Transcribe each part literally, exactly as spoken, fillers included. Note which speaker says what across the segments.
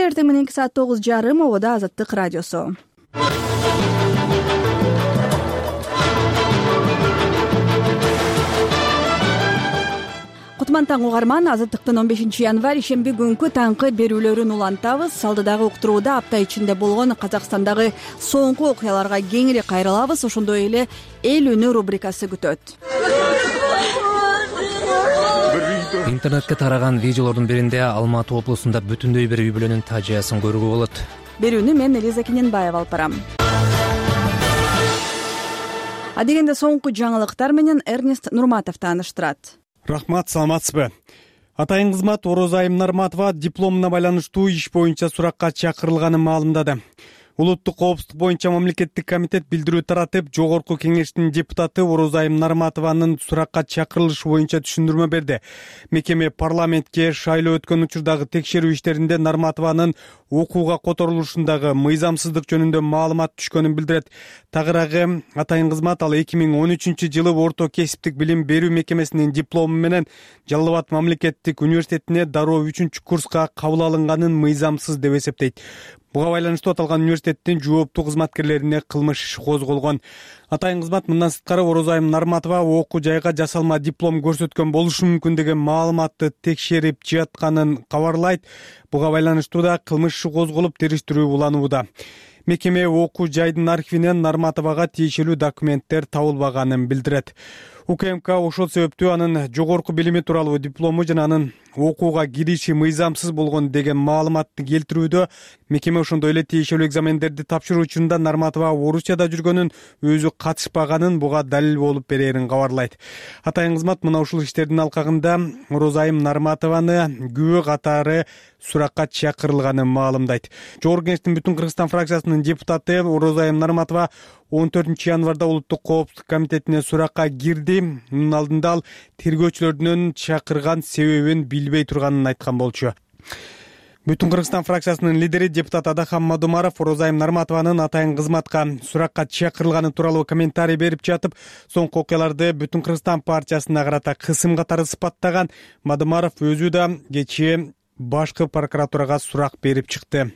Speaker 1: Эртең мененки саат тогуз жарым обода Азаттык радиосу. Кутман таң угарман, Азаттыктын он бешинчи январь ишемби күнкү таңкы берүүлөрүн улантабыз. Алдыдагы уктурууда апта ичинде болгон Казакстандагы соңку окуяларга кеңири кайрылабыз. Ошондой эле эл үнү рубрикасы күтөт.
Speaker 2: Интернетке тараган видеолордун биринде Алматы облусунда бүтүндөй бир үй бүлөнүн фажиясын көрүүгө болот.
Speaker 1: Берүүнү мен Элиза Кененбаева алып барам. Адегенде соңку жаңылыктар менен Эрнест Нурматов тааныштырат.
Speaker 3: Рахмат, саламатсызбы? Атайын кызмат Орозайым Нарматова дипломуна байланыштуу иш боюнча суракка чакырылганын маалымдады. Улуттук коопсуздук боюнча мамлекеттик комитет билдирүү таратып, жогорку кеңештин депутаты Орозайым Нарматованын суракка чакырылышы боюнча түшүндүрмө берди. Мекеме парламентке шайлоо өткөн учурдагы текшерүү иштеринде Нарматованын окууга которулушундагы мыйзамсыздык жөнүндө маалымат түшкөнүн билдирет. Тагыраагы атайын кызмат ал эки миң он үчүнчү жылы орто кесиптик билим берүү мекемесинин диплому менен Жалал Абад мамлекеттик университетине дароо үчүнчү курска кабыл алынганын мыйзамсыз деп эсептейт. Буга байланыштуу аталган университеттин жооптуу кызматкерлерине кылмыш иши козголгон. Атайын кызмат мындан сырткары Орозайым Нарматова окуу жайга жасалма диплом көрсөткөн болушу мүмкүн деген маалыматты текшерип жатканын кабарлайт. Буга байланыштуу да кылмыш иши козголуп, териштирүү уланууда. Мекеме окуу жайдын архивинен Нарматовага тиешелүү документтер табылбаганын билдирет. УКМК ошол себептүү анын жогорку билими тууралуу диплому жана анын окууга кириши мыйзамсыз болгон деген маалыматты келтирүүдө мекеме ошондой эле тиешелүү экзамендерди тапшыруу учурунда Нарматова Орусияда жүргөнүн, өзү катышпаганын буга далил болуп берерин кабарлайт. Атайын кызмат мына ушул иштердин алкагында Орозайым Нарматованы күбө катары суракка чакырылганын маалымдайт. Жогорку кеңештин Бүтүн Кыргызстан фракциясынын депутаты Орозайым Нарматова он төртүнчү январда Улуттук коопсуздук комитетине суракка кирди. Мунун алдында ал тергөөчүлөрдүн чакырган себебин билбей турганын айткан болчу. Бүтүн Кыргызстан фракциясынын лидери депутат Адахан Мадумаров Орозайым Нарматованын атайын кызматка суракка чакырылганы тууралуу комментарий берип жатып, соңку окуяларды Бүтүн Кыргызстан партиясына карата кысым катары сыпаттаган. Мадумаров өзү да кечээ башкы прокуратурага сурак берип чыкты.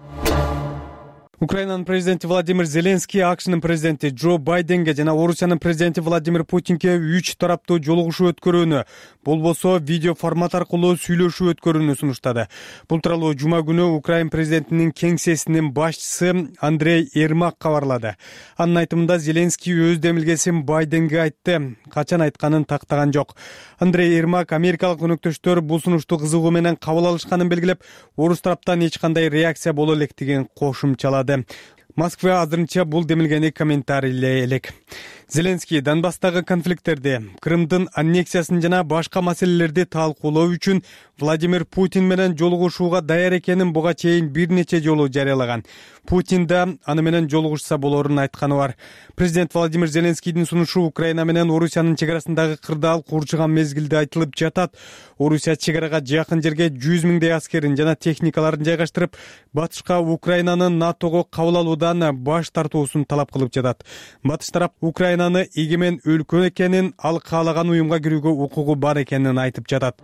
Speaker 3: Украинанын президенти Владимир Зеленский АКШнын президенти Джо Байденге жана Орусиянын президенти Владимир Путинге үч тараптуу жолугушуу өткөрүүнү, болбосо видео формат аркылуу сүйлөшүү өткөрүүнү сунуштады. Бул тууралуу жума күнү Украин президентинин кеңсесинин башчысы Андрей Ермак кабарлады. Анын айтымында Зеленский өз демилгесин Байденге айтты, качан айтканын тактаган жок. Андрей Ермак америкалык өнөктөштөр бул сунушту кызыгуу менен кабыл алышканын белгилеп, орус тараптан эч кандай реакция боло электигин кошумчалады. Москва азырынча бул демилгени комментарийлей элек. Зеленский Донбасстагы конфликттерди, Крымдын аннексиясын жана башка маселелерди талкуулоо үчүн Владимир Путин менен жолугушууга даяр экенин буга чейин бир нече жолу жарыялаган. Путин да аны менен жолугушса болорун айтканы бар. Президент Владимир Зеленскийдин сунушу Украина менен Орусиянын чек арасындагы кырдаал курчуган мезгилде айтылып жатат. Орусия чек арага жакын жерге жүз миңдей аскерин жана техникаларын жайгаштырып, батышка Украинанын НАТОго кабыл алуудан баш тартуусун талап кылып жатат. Батыш тарап Украинаны эгемен өлкө экенин, ал каалаган уюмга кирүүгө укугу бар экенин айтып жатат.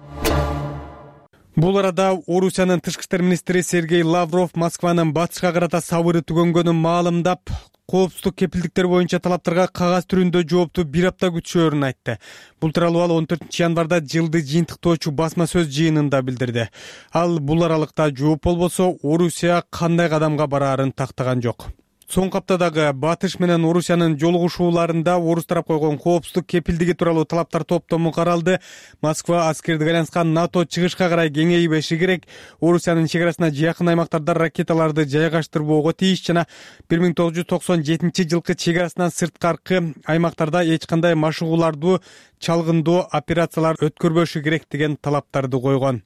Speaker 3: Бул арада Орусиянын тышкы иштер министри Сергей Лавров Москванын батышка карата сабыры түгөнгөнүн маалымдап, коопсуздук кепилдиктер боюнча талаптарга кагаз түрүндө жоопту бир апта күтүшөөрүн айтты. Бул тууралуу ал он төртүнчү январда жылды жыйынтыктоочу басма сөз жыйынында билдирди. Ал бул аралыкта жооп болбосо Орусия кандай кадамга бараарын тактаган жок. Соңку аптадагы Батыш менен Орусиянын жолугушууларында орус тарап койгон коопсуздук кепилдиги тууралуу талаптар топтому каралды. Москва аскердик айланышка НАТО чыгышка карай кеңейбеши керек. Орусиянын чек арасына жакын аймактарда ракеталарды жайгаштырбоого тийиш жана бир миң тогуз жүз токсон жетинчи жылкы чек арасынан сырткаркы аймактарда эч кандай машыгууларды, чалгындоо операциялар өткөрбөшү керек деген талаптарды койгон.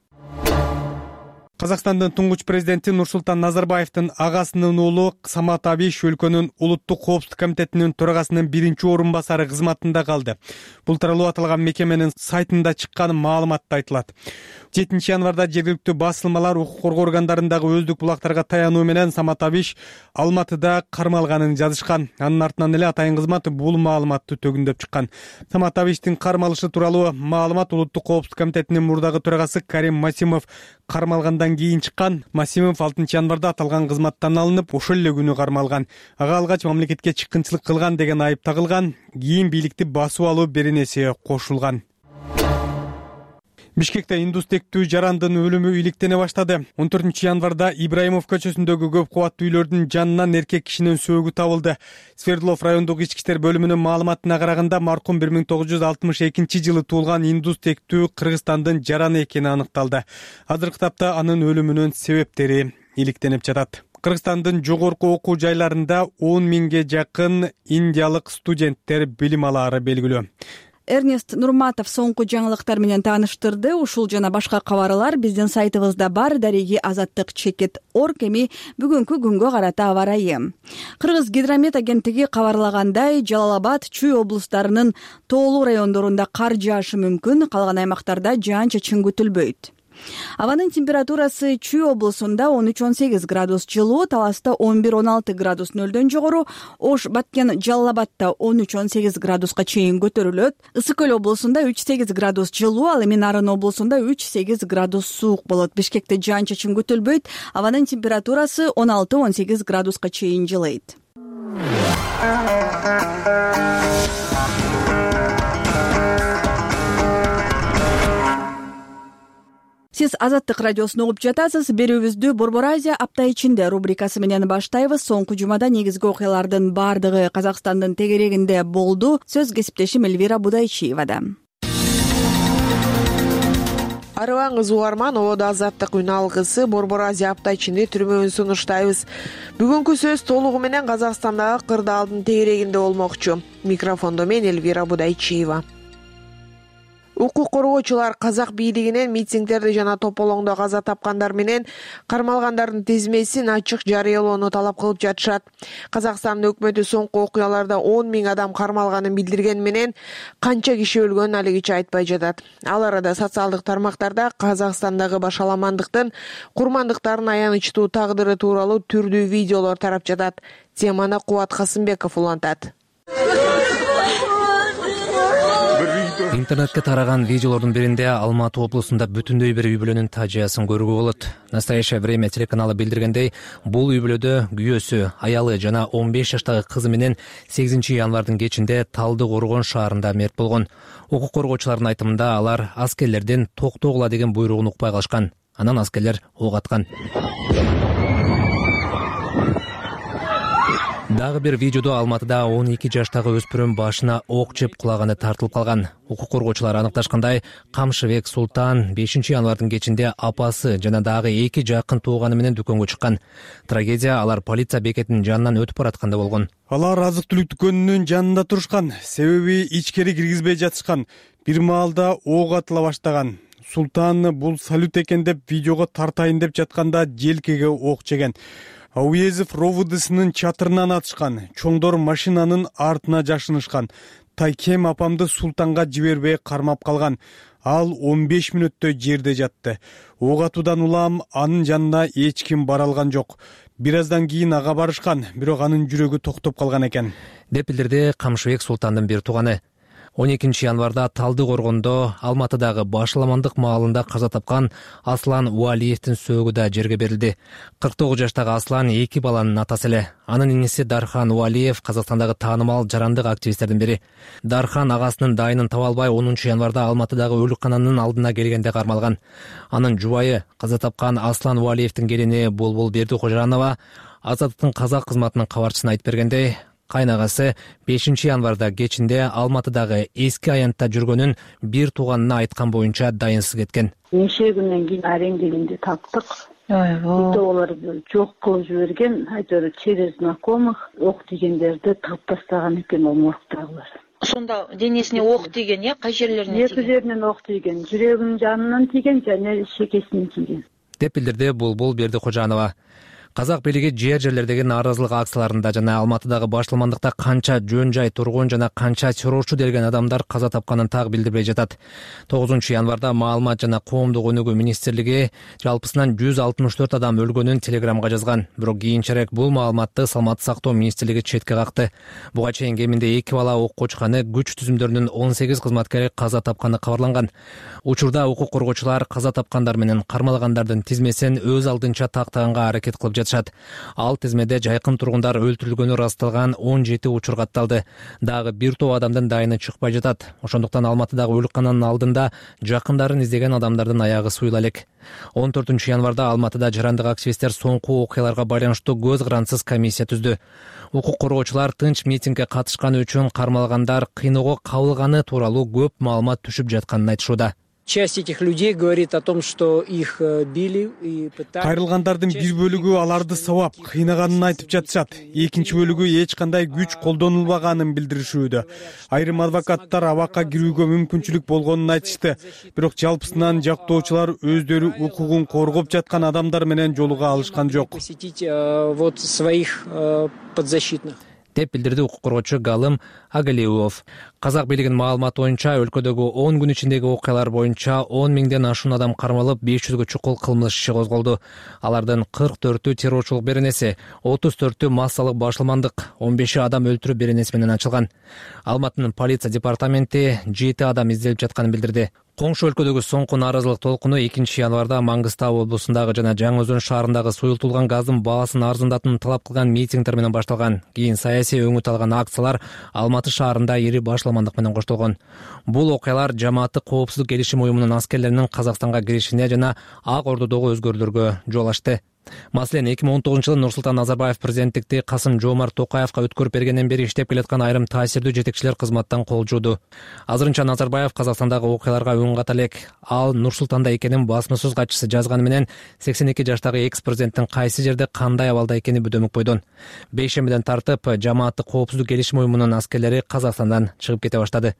Speaker 3: Казакстандын туңгуч президенти Нурсултан Назарбаевдин агасынын уулу Самат Абиш өлкөнүн улуттук коопсуздук комитетинин төрагасынын биринчи орун басары кызматында калды. Бул тууралуу аталган мекеменин сайтында чыккан маалыматта айтылат. жетинчи январда жергиликтүү басылмалар укук коргоо органдарындагы өздүк булактарга таянуу менен Самат Абиш Алматыда кармалганын жазышкан. Анын артынан эле атайын кызмат бул маалыматты төгүндөп чыккан. Самат Абиштин кармалышы тууралуу маалымат улуттук коопсуздук комитетинин мурдагы төрагасы Карим Масимов кармалгандан кийин чыккан. Масимов алтынчы январда аталган кызматтан алынып, ошол эле күнү кармалган. Ага алгач мамлекетке чыккынчылык кылган деген айып тагылган. Кийин бийликти басып алуу беренеси кошулган. Бишкекте индус тектүү жарандын өлүмү иликтене баштады. он төртүнчү январда Ибраимов көчөсүндөгү көп кубаттуу үйлөрдүн жанынан эркек кишинин сөөгү табылды. Свердлов райондук ички иштер бөлүмүнүн маалыматына караганда маркум бир миң тогуз жүз алтымыш экинчи жылы туулган индус тектүү Кыргызстандын жараны экени аныкталды. Азыркы тапта анын өлүмүнүн себептери иликтенип жатат. Кыргызстандын жогорку окуу жайларында он миңге жакын индиялык студенттер билим алаары белгилүү.
Speaker 1: Эрнест Нурматов соңку жаңылыктар менен тааныштырды. Ушул жана башка кабарлар биздин сайтыбызда бар. Дареги азаттык чекит орг. Эми бүгүнкү күнгө карата аба ырайы. Кыргыз гидромет агенттиги кабарлагандай, Жалал Абад, Чүй облустарынын тоолуу райондорунда кар жаашы мүмкүн, калган аймактарда жаан-чачын күтүлбөйт. Абанын температурасы Чүй облусунда он үч он сегиз градус жылуу, Таласта он бир он алты градус нөлдөн жогору, Ош, Баткен, Жалал Абадта он үч он сегиз градуска чейин көтөрүлөт. Ысык Көл облусунда үч сегиз градус жылуу, ал эми Нарын облусунда үч сегиз градус суук болот. Бишкекте жаан-чачын күтүлбөйт. Абанын температурасы он алты он сегиз градуска чейин жылыйт. Сиз Азаттык радиосун угуп жатасыз. Берүүбүздү Борбор Азия апта ичинде рубрикасы менен баштайбыз. Соңку жумада негизги окуялардын бардыгы Казакстандын тегерегинде болду. Сөз кесиптешим Эльвира Будайчиевада.
Speaker 4: Арыбаңыз угарман, ободо Азаттык үн алгысы Борбор Азия апта ичинде түрмөбүн сунуштайбыз. Бүгүнкү сөз толугу менен Казакстандагы кырдаалдын тегерегинде болмокчу. Микрофондо мен Эльвира Будайчиева. Укук коргоочулар казак бийлигинен митингдерди жана тополоңдо каза тапкандар менен кармалгандардын тизмесин ачык жарыялоону талап кылып жатышат. Казакстандын өкмөтү соңку окуяларда он миң адам кармалганын билдирген менен канча киши өлгөнүн алигиче айтпай жатат. Ал арада социалдык тармактарда Казакстандагы башаламандыктын курмандыктардын аянычтуу тагдыры тууралуу түрдүү видеолор тарап жатат. Теманы Кубат Касымбеков улантат.
Speaker 2: Интернетке тараган видеолордун биринде Алматы облусунда бүтүндөй бир үй бүлөнүн тажыясын көрүүгө болот. Настоящее время телеканалы билдиргендей, бул үй бүлөдө күйөөсү, аялы жана он беш жаштагы кызы менен сегизинчи январдын кечинде Талды Коргон шаарында мерт болгон. Укук коргоочулардын айтымында алар аскерлердин токтогула деген буйругун укпай калышкан. Анан аскерлер ок аткан. Дагы бир видеодо Алматыда он эки жаштагы өспүрүм башына ок жеп кулаганы тартылып калган. Укук коргоочулар аныкташкандай, Камшыбек Султан бешинчи январдын кечинде апасы жана дагы эки жакын тууганы менен дүкөнгө чыккан. Трагедия алар полиция бекетинин жанынан өтүп баратканда болгон.
Speaker 3: Алар азык-түлүк дүкөнүнүн жанында турушкан, себеби ичкери киргизбей жатышкан. Бир маалда ок атыла баштаган. Султан бул салют экен деп видеого тартайын деп жатканда желкеге ок жеген. Ауезов ровудысынын чатырынан атышкан. Чоңдор машинанын артына жашынышкан. Тайкем апамды Султанга жибербей кармап калган. Ал он беш мүнөттөй жерде жатты. Ок атуудан улам анын жанына эч ким бара алган жок. Бир аздан кийин ага барышкан, бирок анын жүрөгү токтоп калган экен.
Speaker 2: Деп билдирди Камшыбек Султандын бир тууганы. он экинчи январда Талды Коргондо Алматыдагы Башаламандык маалында каза тапкан Аслан Уалиевдин сөөгү да жерге берилди. кырк тогуз жаштагы Аслан эки баланын атасы эле. Анын иниси Дархан Уалиев Казакстандагы таанымал жарандык активисттердин бири. Дархан агасынын дайынын таба албай онунчу январда Алматыдагы өлүккананын алдына келгенде кармалган. Анын жубайы каза тапкан Аслан Уалиевдин келини Булбул Бердикожанова Азаттыктын казак кызматынын кабарчысына айтып бергендей, кайнагасы бешинчи январда кечинде Алматыдагы эски аянтта жүргөнүн бир тууганына айткан боюнча дайынсыз кеткен.
Speaker 5: Неше күнөн кийин арен дегенде таптык. Видеолор жок кылып жиберген, айтор через знакомых ок тигендерди таптастаган экен ол моргдагылар.
Speaker 6: Сонда денесине ок тийген, я, кай жерлерине тийген?
Speaker 5: Эки жеринен ок тийген, жүрөгүнүн жанынан тийген жана шекесинен тийген.
Speaker 2: Деп билдирди Булбул Бердикожанова. казак бийлиги жер жерлердеги нааразылык акцияларында жана Алматыдагы башталмандыкта канча жөн жай тургун жана канча террорчу делген адамдар каза тапканын так билдирбей жатат. тогузунчу январда маалымат жана коомдук өнүгүү министрлиги жалпысынан жүз алтымыш төрт адам өлгөнүн телеграмга жазган. Бирок кийинчерээк бул маалыматты саламаттык сактоо министрлиги четке какты. Буга чейин кеминде эки бала окко учканы, күч түзүмдөрүнүн он сегиз кызматкери каза тапканы кабарланган. Учурда укук коргоочулар каза тапкандар менен кармалгандардын тизмесин өз алдынча тактаганга аракет кылып жатышат. Ал тизмеде жайкын тургундар өлтүрүлгөнү ырасталган он жети учур катталды. Дагы бир топ адамдын дайыны чыкпай жатат. Ошондуктан Алматыдагы өлүккананын алдында жакындарын издеген адамдардын аягы суйла элек. он төртүнчү январда Алматыда жарандык активисттер соңку окуяларга байланыштуу көз карансыз комиссия түздү. Укук коргоочулар тынч митингге катышканы үчүн кармалгандар кыйноого кабылганы тууралуу көп маалымат түшүп жатканын айтышууда.
Speaker 7: Часть этих людей говорит о том, что их били и пытали.
Speaker 3: Кайрылгандардын бир бөлүгү аларды сабап, кыйнаганын айтып жатышат. Экинчи бөлүгү эч кандай күч колдонулбаганын билдиришүүдө. Айрым адвокаттар абакка кирүүгө мүмкүнчүлүк болгонун айтышты. Бирок жалпысынан жактоочулар өздөрү укугун коргоп жаткан адамдар менен жолуга алышкан жок.
Speaker 7: Посетить вот своих подзащитных.
Speaker 2: деп билдирди укук коргоочу Галым Агалиев. Казак бийлигинин маалыматы боюнча өлкөдөгү он күн ичиндеги окуялар боюнча он миңден ашуун адам кармалып, беш жүзгө чукул кылмыш иши козголду. Алардын кырк төртү террорчулук беренеси, отуз төртү массалык башылмандык, он беши адам өлтүрүү беренеси менен ачылган. Алматынын полиция департаменти жети адам изделип жатканын билдирди. Коңшу өлкөдөгү соңку нааразылык толкуну экинчи январда Маңгыстау облусундагы жана Жаңы Өзөн шаарындагы суюлтулган газдын баасын арзандатууну талап кылган митингдер менен башталган. Кийин саясий өңүт алган акциялар Алматы шаарында ири башламандык менен коштолгон. Бул окуялар жамааттык коопсуздук келишим уюмунун аскерлеринин Казакстанга киришине жана Ак Ордодогу өзгөрүүлөргө жол ачты. Маселен, эки миң он тогузунчу жылы Нурсултан Назарбаев президенттикти Касым Жомарт Токаевка өткөрүп бергенден бери иштеп келаткан айрым таасирдүү жетекчилер кызматтан кол жууду. Азырынча Назарбаев Казакстандагы окуяларга үн ката элек. Ал Нурсултанда экенин басмасөз катчысы жазганы менен сексен эки жаштагы экс-президенттин кайсы жерде кандай абалда экени бөдөмөк бойдон. Бейшембиден тартып жамааттык коопсуздук келишим уюмунун аскерлери Казакстандан чыгып кете баштады.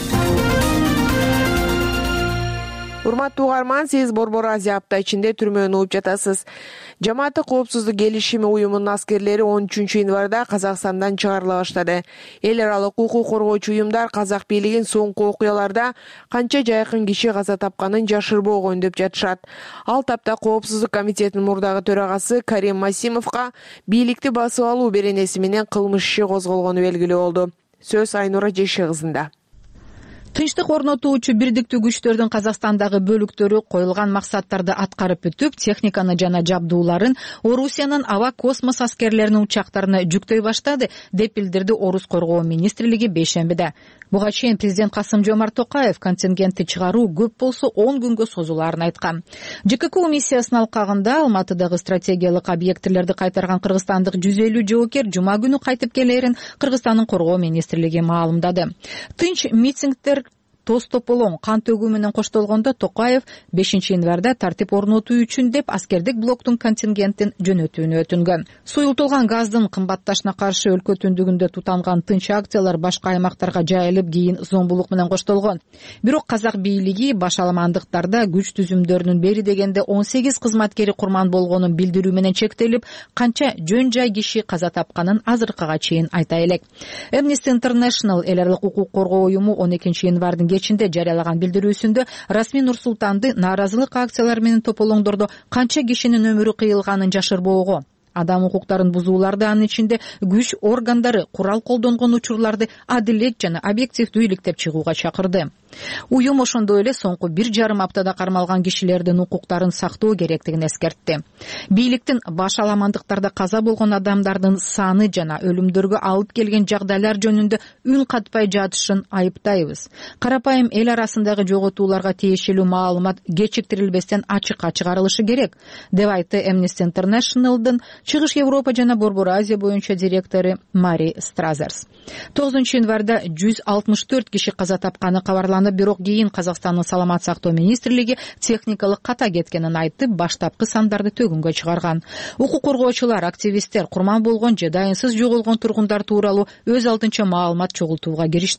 Speaker 4: Урматтуу угарман, сиз Борбор Азия апта ичинде түрмөнү угуп жатасыз. Жамааттык коопсуздук келишими уюмунун аскерлери он үчүнчү январда Казакстандан чыгарыла баштады. Эл аралык укук коргоочу уюмдар казак бийлигин соңку окуяларда канча жайкын киши каза тапканын жашырбоо өндөп жатышат. Ал тапта коопсуздук комитетинин мурдагы төрагасы Карим Масимовго бийликти басып алуу беренеси менен кылмыш иши козголгону белгилүү болду. Сөз Айнура Жеши кызында.
Speaker 8: Тынчтык орнотуучу бирдиктүү күчтөрдүн Казакстандагы бөлүктөрү коюлган максаттарды аткарып бүтүп, техниканы жана жабдууларын Орусиянын аба космос аскерлеринин учактарына жүктөй баштады, деп билдирди Орус коргоо министрлиги бейшембиде. Буга чейин президент Касым Жомарт Токаев контингентти чыгаруу көп болсо он күнгө созулаарын айткан. ЖККУ миссиясынын алкагында Алматыдагы стратегиялык объектилерди кайтарган кыргызстандык жүз элүү жоокер жума күнү кайтып келерин Кыргызстандын коргоо министрлиги маалымдады. Тынч митингдер тоз тополоң кан төгүү менен коштолгондо Токаев бешинчи январда тартип орнотуу үчүн деп аскердик блоктун контингентин жөнөтүүнү өтүнгөн. Суюлтулган газдын кымбатташына каршы өлкө түндүгүндө тутанган тынч акциялар башка аймактарга жайылып, кийин зомбулук менен коштолгон. Бирок казак бийлиги башаламандыктарда күч түзүмдөрүнүн бери дегенде он сегиз кызматкери курман болгонун билдирүү менен чектелип, канча жөн жай киши каза тапканын азыркыга чейин айта элек. Amnesty International эл аралык укук коргоо уюму он экинчи январдын кечинде жарыялаган билдирүүсүндө расмий Нурсултанды нааразылык акциялар менен тополоңдордо канча кишинин өмүрү кыйылганын жашырбоого, адам укуктарын бузууларды, анын ичинде күч органдары курал колдонгон учурларды адилет жана объективдүү иликтеп чыгууга чакырды. Уюм ошондой эле соңку бир жарым аптада кармалган кишилердин укуктарын сактоо керектигин эскертти. Бийликтин башаламандыктарда каза болгон адамдардын саны жана өлүмдөргө алып келген жагдайлар жөнүндө үн катпай жатышын айыптайбыз. Карапайым эл арасындагы жоготууларга тиешелүү маалымат кечиктирилбестен ачыкка чыгарылышы керек, деп айтты Amnesty International'дын Чыгыш Европа жана Борбор Азия боюнча директору Мари Стразерс. тогузунчу январда жүз алтымыш төрт киши каза тапканы кабарланды. Бирок кийин Казакстандын саламат сактоо министрлиги техникалык ката кеткенин айтып, баштапкы сандарды төгүнгө чыгарган. Укук коргоочулар, активисттер курман болгон же дайынсыз жоголгон тургундар тууралуу өз алдынча маалымат чогултууга киришти.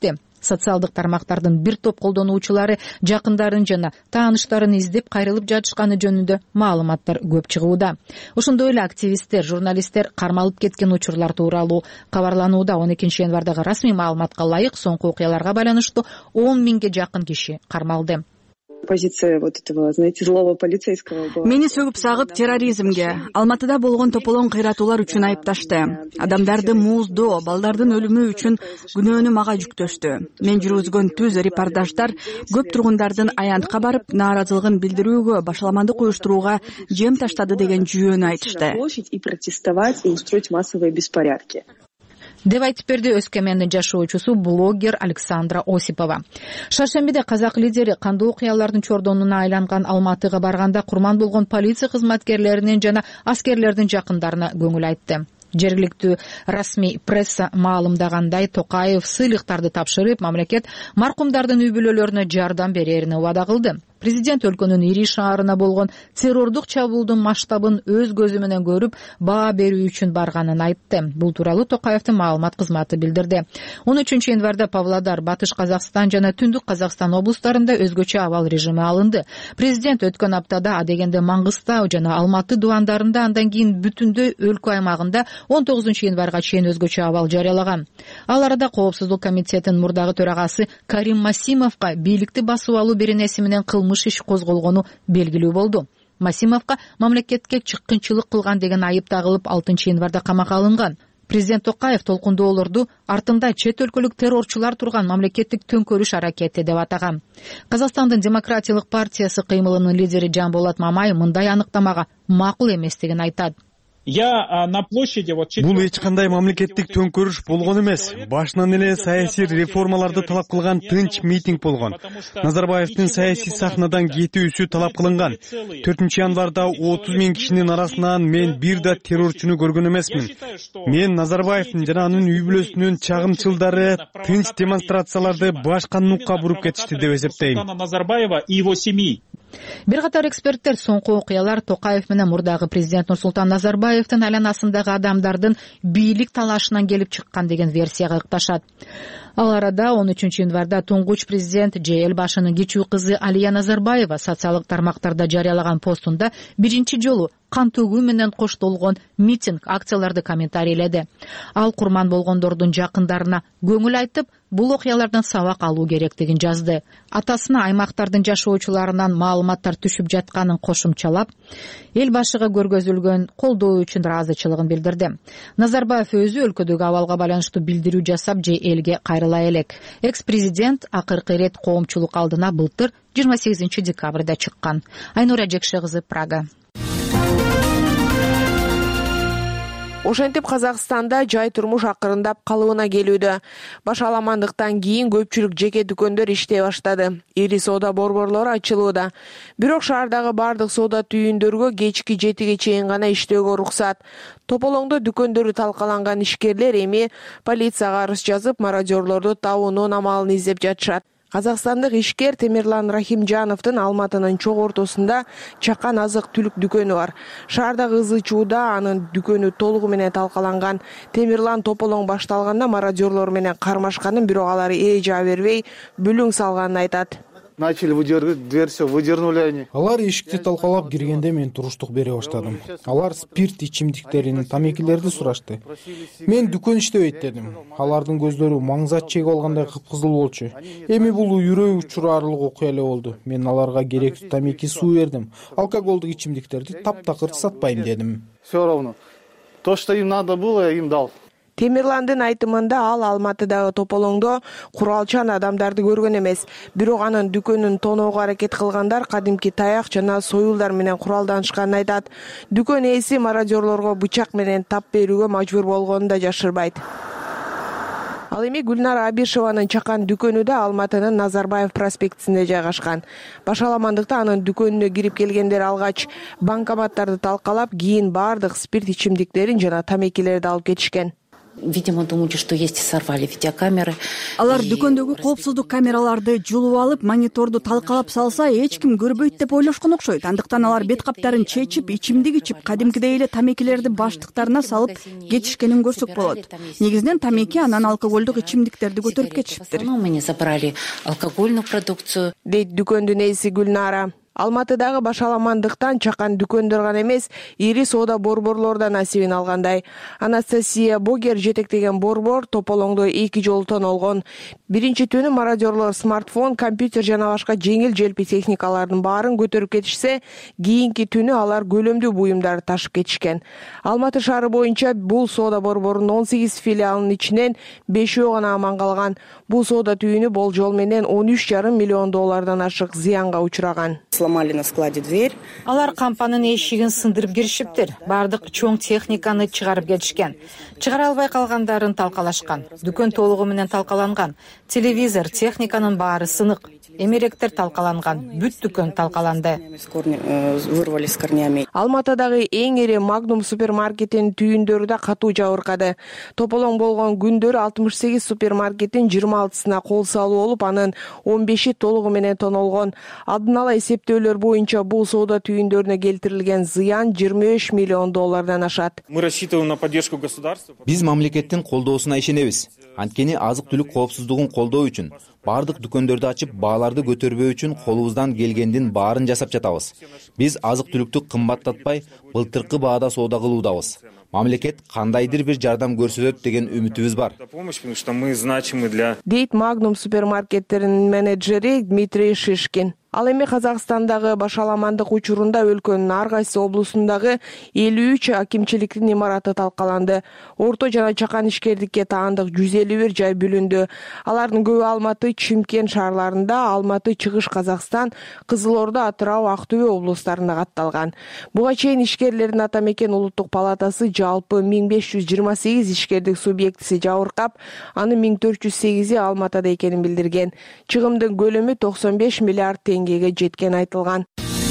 Speaker 8: Социалдык тармактардын бир топ колдонуучулары жакындарын жана тааныштарын издеп кайрылып жатышканы жөнүндө маалыматтар көп чыгууда. Ошондой эле активисттер, журналисттер кармалып кеткен учурлар тууралуу кабарланууда. он экинчи январдагы расмий маалыматка ылайык соңку окуяларга байланыштуу он миңге жакын киши кармалды.
Speaker 9: Позиция вот этого, знаете, злого полицейского была.
Speaker 1: Мени сөгүп сагып терроризмге, Алматыда болгон тополоң кыйратуулар үчүн айыпташты. Адамдарды мууздоо, балдардын өлүмү үчүн күнөөнү мага жүктөштү. Мен жүргүзгөн түз репортаждар көп тургундардын аянтка барып, нааразылыгын билдирүүгө, башаламандык уюштурууга жем таштады деген жүйөнү айтышты.
Speaker 9: И протестовать, и устроить массовые беспорядки.
Speaker 8: деп айтып берди Өскемендин жашоочусу блогер Александра Осипова. Шаршембиде казак лидери кандуу окуялардын чордонуна айланган Алматыга барганда курман болгон полиция кызматкерлеринин жана аскерлердин жакындарына көңүл айтты. Жергиликтүү расмий пресса маалымдагандай, Токаев сыйлыктарды тапшырып, мамлекет маркумдардын үй бүлөлөрүнө жардам берерин убада кылды. Президент өлкөнүн ири шаарына болгон террордук чабуулдун масштабын өз көзү менен көрүп, баа берүү үчүн барганын айтты. Бул тууралуу Токаевдин маалымат кызматы билдирди. он үчүнчү январда Павлодар, Батыш Казакстан жана Түндүк Казакстан облустарында өзгөчө абал режими алынды. Президент өткөн аптада адегенде Маңгыстау жана Алматы дубандарында, андан кийин бүтүндөй өлкө аймагында он тогузунчу январга чейин өзгөчө абал жарыялаган. Ал арада Коопсуздук комитетинин мурдагы төрагасы Карим Масимовго бийликти басып алуу беренеси менен кылмыш иш козголгону белгилүү болду. Масимовго мамлекетке чыккынчылык кылган деген айып тагылып, алтынчы январда камакка алынган. Президент Токаев толкундоолорду артында чет өлкөлүк террорчулар турган мамлекеттик төңкөрүш аракети деп атаган. Казакстандын демократиялык партиясы кыймылынын лидери Жанболот Мамай мындай аныктамага макул эместигин айтат.
Speaker 3: Бул эч кандай мамлекеттик төңкөрүш болгон эмес. Башынан эле саясий реформаларды талап кылган тынч митинг болгон. Назарбаевдин саясий сахнадан кетүүсү талап кылынган. төртүнчү январда отуз миң кишинин арасынан мен бир да террорчуну көргөн эмесмин. Мен Назарбаевдин жана анын үй бүлөсүнүн чагымчылдары тынч демонстрацияларды башка нукка буруп кетишти деп эсептейм.
Speaker 8: Бир катар эксперттер соңку окуялар Токаев менен мурдагы президент Нурсултан Назарбаевдин айланасындагы адамдардын бийлик талашынан келип чыккан деген версияга ыкташат. Ал арада он үчүнчү январда туңгуч президент же эл башынын кичүү кызы Алия Назарбаева социалдык тармактарда жарыялаган постунда биринчи жолу кан төгүү менен коштолгон митинг, акцияларды комментарийледи. Ал курман болгондордун жакындарына көңүл айтып, бул окуялардан сабак алуу керектигин жазды. Атасына аймактардын жашоочуларынан маалыматтар түшүп жатканын кошумчалап, эл башыга көргөзүлгөн колдоо үчүн ыраазычылыгын билдирди. Назарбаев өзү өлкөдөгү абалга байланыштуу билдирүү жасап же элге кайрыла элек. Экс-президент акыркы ирет коомчулук алдына былтыр жыйырма сегизинчи декабрда чыккан. Айнура Жекше кызы, Прага.
Speaker 4: Ошентип Казакстанда жай турмуш акырындап калыбына келүүдө. Башаламандыктан кийин көпчүлүк жеке дүкөндөр иштей баштады. Ири соода борборлору ачылууда. Бирок шаардагы бардык соода түйүндөргө кечки жетиге чейин гана иштөөгө уруксат. Тополоңдо дүкөндөрү талкаланган ишкерлер эми полицияга арыз жазып, мародёрлорду табуунун амалын издеп жатышат. Казакстандык ишкер Темирлан Рахимжановдун Алматынын чок ортосунда чакан азык түлүк дүкөнү бар. Шаардагы ызы чууда анын дүкөнү толугу менен талкаланган. Темирлан тополоң башталганда мародёрлор менен кармашканын, бирок алар ээ жаа бербей бүлүң салганын айтат.
Speaker 10: Начали выдергивать дверь, все, выдернули они.
Speaker 11: Алар эшикти талкалап киргенде мен туруштук бере баштадым. Алар спирт ичимдиктерин, тамекилерди сурашты. Мен дүкөн иштебейт дедим. Алардын көздөрү маңзат чегип алгандай кыпкызыл болчу. Эми бул үйрөк учурарлык окуя эле болду. Мен аларга керектүү тамеки, суу бердим. Алкоголдук ичимдиктерди таптакыр сатпайм дедим.
Speaker 10: Все равно. То, что им надо было, я им дал.
Speaker 4: Темирландын айтымында ал Алматыдагы тополоңдо куралчан адамдарды көргөн эмес. Бирок анын дүкөнүн тоноого аракет кылгандар кадимки таяк жана союлдар менен куралданышканын айтат. Дүкөн ээси мародёрлорго бычак менен тап берүүгө мажбур болгонун да жашырбайт. Ал эми Гүлнара Абишеванын чакан дүкөнү да Алматынын Назарбаев проспектисинде жайгашкан. Башаламандыкта анын дүкөнүнө кирип келгендер алгач банкоматтарды талкалап, кийин бардык спирт ичимдиктерин жана тамекилерди алып кетишкен.
Speaker 12: Видимо, думали, что есть, и сорвали видеокамеры.
Speaker 1: Алар дүкөндөгү коопсуздук камераларды жулуп алып, мониторду талкалап салса, эч ким көрбөйт деп ойлошкон окшойт. Андыктан алар бет каптарын чечип, ичимдик ичип, кадимкидей эле тамекилерди баштыктарына салып кетишкенин көрсөк болот. Негизинен тамеки, анан алкоголдук ичимдиктерди көтөрүп кетишиптир.
Speaker 12: Мы не забрали алкогольную продукцию.
Speaker 4: Дейт дүкөндүн ээси Гүлнара. Алматыдагы башаламандыктан чакан дүкөндөр гана эмес, ири соода борборлор да насибин алгандай. Анастасия Богер жетектеген борбор Тополоңдо эки жолу тоналгон. Биринчи түнү мародерлор смартфон, компьютер жана башка жеңил желпи техникалардын баарын көтөрүп кетишсе, кийинки түнү алар көлөмдүү буюмдарды ташып кетишкен. Алматы шаары боюнча бул соода борборунун он сегиз филиалынын ичинен бешөө гана аман калган. Бул соода түйүнү болжол менен он үч жарым миллион доллардан ашык зыянга учураган.
Speaker 13: Сломали на складе дверь.
Speaker 8: Алар кампанын эшигин сындырып киришиптир. Бардык чоң техниканы чыгарып кетишкен. Чыгара албай калгандарын талкалашкан. Дүкөн толугу менен талкаланган. Телевизор, техниканын баары сынык. Эмеректер талкаланган. Бүт дүкөн талкаланды.
Speaker 13: Вырвали с корнями.
Speaker 4: Алматыдагы эң ири Магнум супермаркетинин түйүндөрү да катуу жабыркады. Тополоң болгон күндөрү алтымыш сегиз супермаркеттин жыйырма алтысына кол салуу болуп, анын он беши толугу менен тонолгон. Алдын ала эсептөөлөр боюнча бул соода түйүндөрүнө келтирилген зыян жыйырма үч миллион доллардан ашат.
Speaker 14: Мы рассчитываем на поддержку государства.
Speaker 15: Биз мамлекеттин колдоосуна ишенебиз. Анткени азык-түлүк коопсуздугун колдоо үчүн бардык дүкөндөрдү ачып, бааларды көтөрбөө үчүн колубуздан келгендин баарын жасап жатабыз. Биз азык-түлүктү кымбаттатпай, былтыркы баада соода кылуудабыз. Мамлекет кандайдыр бир жардам көрсөтөт деген үмүтүбүз бар.
Speaker 4: Дейт Магнум супермаркеттеринин менеджери Дмитрий Шишкин. Ал эми Казакстандагы башаламандык учурунда өлкөнүн ар кайсы облусундагы элүү үч акимчиликтин имараты талкаланды. Орто жана чакан ишкердикке таандык жүз элүү бир жай бүлүндү. Алардын көбү Алматы, Чимкент шаарларында, Алматы, Чыгыш Казакстан, Кызыл Орда, Атырау, Актөбө облустарында катталган. Буга чейин ишкерлердин ата мекен улуттук палатасы жалпы миң беш жүз жыйырма сегиз ишкердик субъектиси жабыркап, анын миң төрт жүз сегизи Алматыда экенин билдирген. Чыгымдын көлөмү токсон беш миллиард теңгеге жеткен айтылган.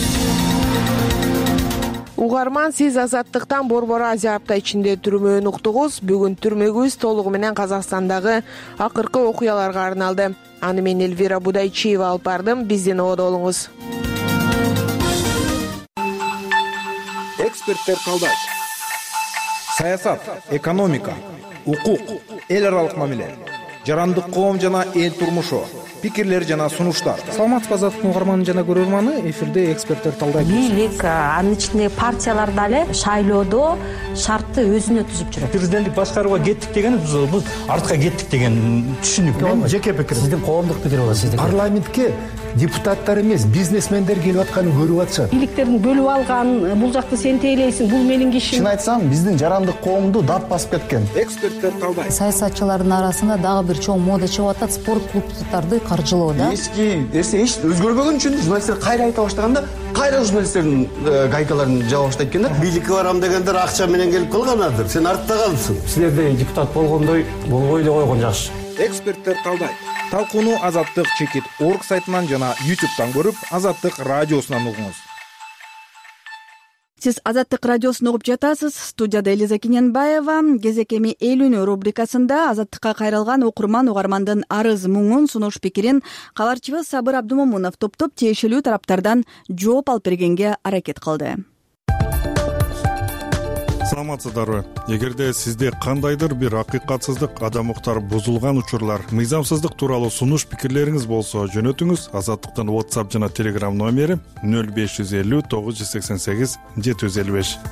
Speaker 4: Угарман, сиз Азаттыктан Борбор Азия апта ичинде түрмөөнү уктуңуз. Бүгүн түрмөгүбүз толугу менен Казакстандагы акыркы окуяларга арналды. Аны мен Эльвира Будайчиева алып бардым. Биздин ободо болуңуз.
Speaker 16: Эксперттер калдайт. Саясат, экономика, укук, эл аралык мамиле, жарандык коом жана эл турмушу, пикирлер жана сунуштар.
Speaker 11: Саламатсызбы Азаттыктын угарманы жана көрөрманы, эфирде эксперттер талдайт.
Speaker 17: Бийлик, анын ичинде партиялар дагы шайлоодо шартты өзүнө түзүп жүрөт.
Speaker 18: Президенттик башкарууга кеттик деген биз артка кеттик деген түшүнүк. Мен жеке пикирим. Сиздин коомдук пикир болот сиздин. Парламентке депутаттар эмес, бизнесмендер келип атканын көрүп атышат.
Speaker 17: Бийликтерин бөлүп алган, бул жакты сен тейлейсиң, бул менин кишим.
Speaker 18: Чын айтсам, биздин жарандык коомду дат басып кеткен.
Speaker 16: Эксперттер талдайт.
Speaker 19: Саясатчылардын арасында дагы бир чоң мода чыгып атат, спорт клубдарды каржылоо да.
Speaker 18: Эски нерсе эч өзгөрбөгөн үчүн журналисттер кайра айта баштаганда, кайра журналисттердин гайкаларын жаба баштайт экен да.
Speaker 20: Бийликке барам дегендер акча менен келип калганадыр. Сен артта калыпсың.
Speaker 18: Силерде депутат болгондой болбой эле койгон жакшы.
Speaker 16: Эксперттер талдайт. Талкууну Азаттык чекит орг сайтынан жана ютубтан көрүп, Азаттык радиосунан угуңуз.
Speaker 1: Сиз Азаттык радиосун угуп жатасыз. Студияда Элиза Кененбаева. Кезек эми элүүнү рубрикасында Азаттыкка кайрылган окурман угармандын арыз муңун, сунуш пикирин кабарчыбыз Сабыр Абдумомунов топтоп тиешелүү тараптардан жооп алып бергенге аракет кылды.
Speaker 21: Саламатсыздарбы? Эгерде сизде кандайдыр бир акыйкатсыздык, адам укуктары бузулган учурлар, мыйзамсыздык тууралуу сунуш пикирлериңиз болсо, жөнөтүңүз. Азаттыктын WhatsApp жана Telegram номери нөл беш жүз элүү тогуз жүз сексен сегиз жети жүз элүү беш.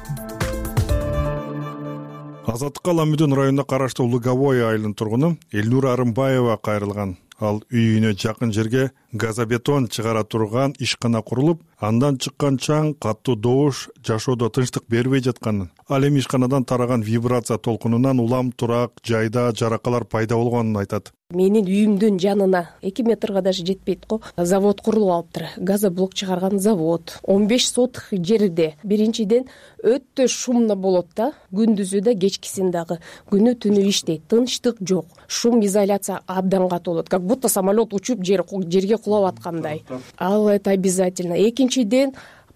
Speaker 21: Азаттыкка Ламүдүн районуна караштуу Луговой айылынын тургуну Элнура Арымбаева кайрылган. Ал үйүнө жакын жерге газобетон чыгара турган ишкана курулуп, андан чыккан чаң, каттуу добуш жашоодо тынчтык бербей жатканын, ал эми ишканадан тараган вибрация толкунунан улам турак жайда жаракалар пайда болгонун айтат.
Speaker 22: Менин үйүмдүн жанына эки метрге даже жетпейт го. Завод курулуп алыптыр. Газоблок чыгарган завод. он беш сотых жерде. Биринчиден өтө шумно болот да, күндүзү да, кечкисин дагы. Күнү түнү иштейт. Тынчтык жок. Шум изоляция абдан катуу болот. Как будто самолет учуп жер жерге кулап аткандай. Ал это обязательно. Экинчиден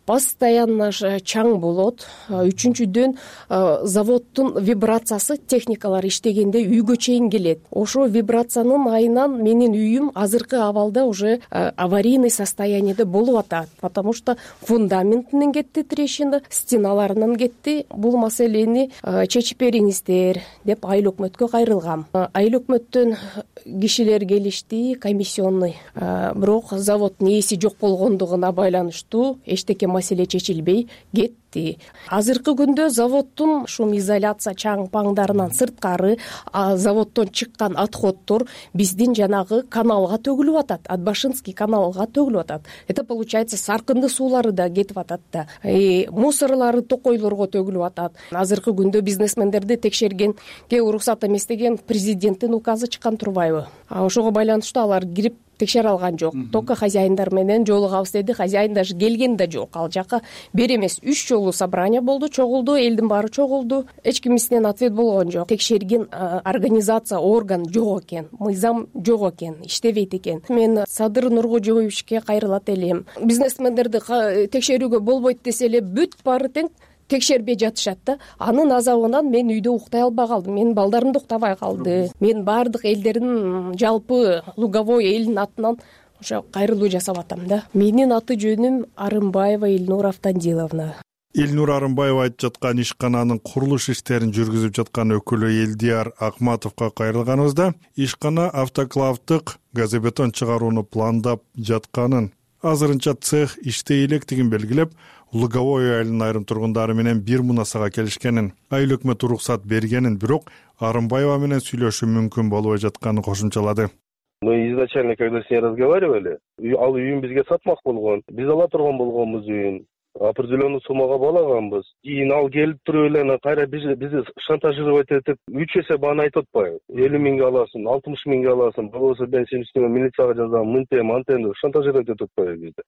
Speaker 22: постоянно чаң болот. Үчүнчүдөн заводдун вибрациясы техникалар иштегенде үйгө чейин келет. Ошо вибрациянын айынан менин үйүм азыркы абалда уже аварийный состояниеде болуп атат, потому что фундаментинен кетти трещина, стеналарынан кетти. Бул маселени чечип бериңиздер деп айыл өкмөткө кайрылгам. Айыл өкмөттөн кишилер келишти, комиссионный, бирок заводдун ээси жок болгондугуна байланыштуу эчтеке маселе чечилбей кетти. Азыркы күндө заводдун шум изоляция чаң паңдарынан сырткары заводдон чыккан отходдор биздин жанагы каналга төгүлүп атат, Атбашинский каналга төгүлүп атат. Это получается саркынды суулары да кетип атат да. Мусорлары токойлорго төгүлүп атат. Азыркы күндө бизнесмендерди текшергенге уруксат эмес деген президенттин указы чыккан турбайбы? Ошого байланыштуу алар кирип текшере алган жок. Только хозяиндар менен жолугабыз деди. Хозяин даже келген да жок. Ал жака бир эмес үч жолу собрание болду, чогулду, элдин баары чогулду. Эч кимисинен ответ болгон жок. Текшерген организация, орган жок экен, мыйзам жок экен, иштебейт экен. Мен Садыр Нуркожоевичке кайрылат элем. Бизнесмендерди текшерүүгө болбойт десе эле бүт баары тең текшербей жатышат да. Анын азабынан мен үйдө уктай албай калдым. Менин балдарым да уктабай калды. Мен баардык элдердин жалпы Луговой элинин атынан ошо кайрылуу жасап атам да. Менин аты жөнүм Арымбаева Эльнура Автандиловна.
Speaker 21: Эльнура Арымбаева айтып жаткан ишкананын курулуш иштерин жүргүзүп жаткан өкүлү Элдияр Акматовго кайрылганыбызда ишкана автоклавдык газобетон чыгарууну пландап жатканын, азырынча цех иштей электигин белгилеп, Луговой айылынын айрым тургундары менен бир мунасага келишкенин, айыл өкмөт уруксат бергенин, бирок Арымбаева менен сүйлөшүү мүмкүн болбой жатканын кошумчалады.
Speaker 5: Мы изначально, когда с ней разговаривали, ал үйүн бизге сатмак болгон. Биз ала турган болгонбуз үйүн. Определенный суммага балаганбыз. Кийин ал келип туруп эле кайра бизди шантажировать этип, үч эсе бааны айтып атпайбы? элүү миңге аласың, алтымыш миңге аласың, болбосо мен сенин үстүңө милицияга жазам, мынтем, антем деп шантажировать этип атпайбы бизди.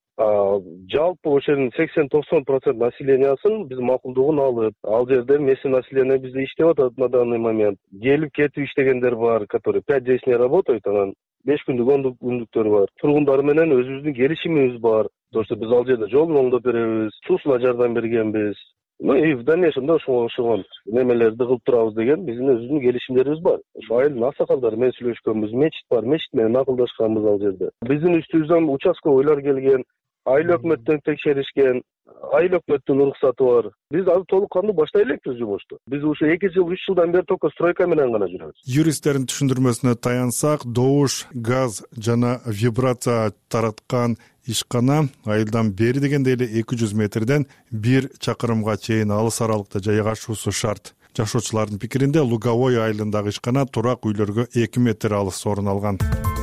Speaker 5: Жалпы ошонун сексен токсон процент населениясын биз макулдугун алып, ал жерде местное население бизде иштеп атат на данный момент. Келип кетип иштегендер бар, которые пять десять не работают, анан беш күндүк, он күндүктөр бар. Тургундар менен өзүбүздүн келишимибиз бар. То, что биз ал жерде жолун оңдоп беребиз, суусуна жардам бергенбиз. Ну и в дальнейшем да ошого ошого немелерди кылып турабыз деген биздин өзүбүздүн келишимдерибиз бар. Ошо айылдын аксакалдары менен сүйлөшкөнбүз, мечит бар, мечит менен акылдашканбыз ал жерде. Биздин үстүбүздөн участковыйлар келген, айыл өкмөттөн текшеришкен, айыл өкмөттүн уруксаты бар. Биз азыр толук кандуу баштай элекпиз жумушту. Биз ушу эки жыл, үч жылдан бери только стройка менен гана жүрөбүз.
Speaker 21: Юристтердин түшүндүрмөсүнө таянсак, добуш, газ жана вибрация тараткан ишкана айылдан бери дегенде эле эки жүз метрден бир чакырымга чейин алыс аралыкта жайгашуусу шарт. Жашоочулардын пикиринде Луговой айылындагы ишкана турак үйлөргө эки метр алыс орун алган.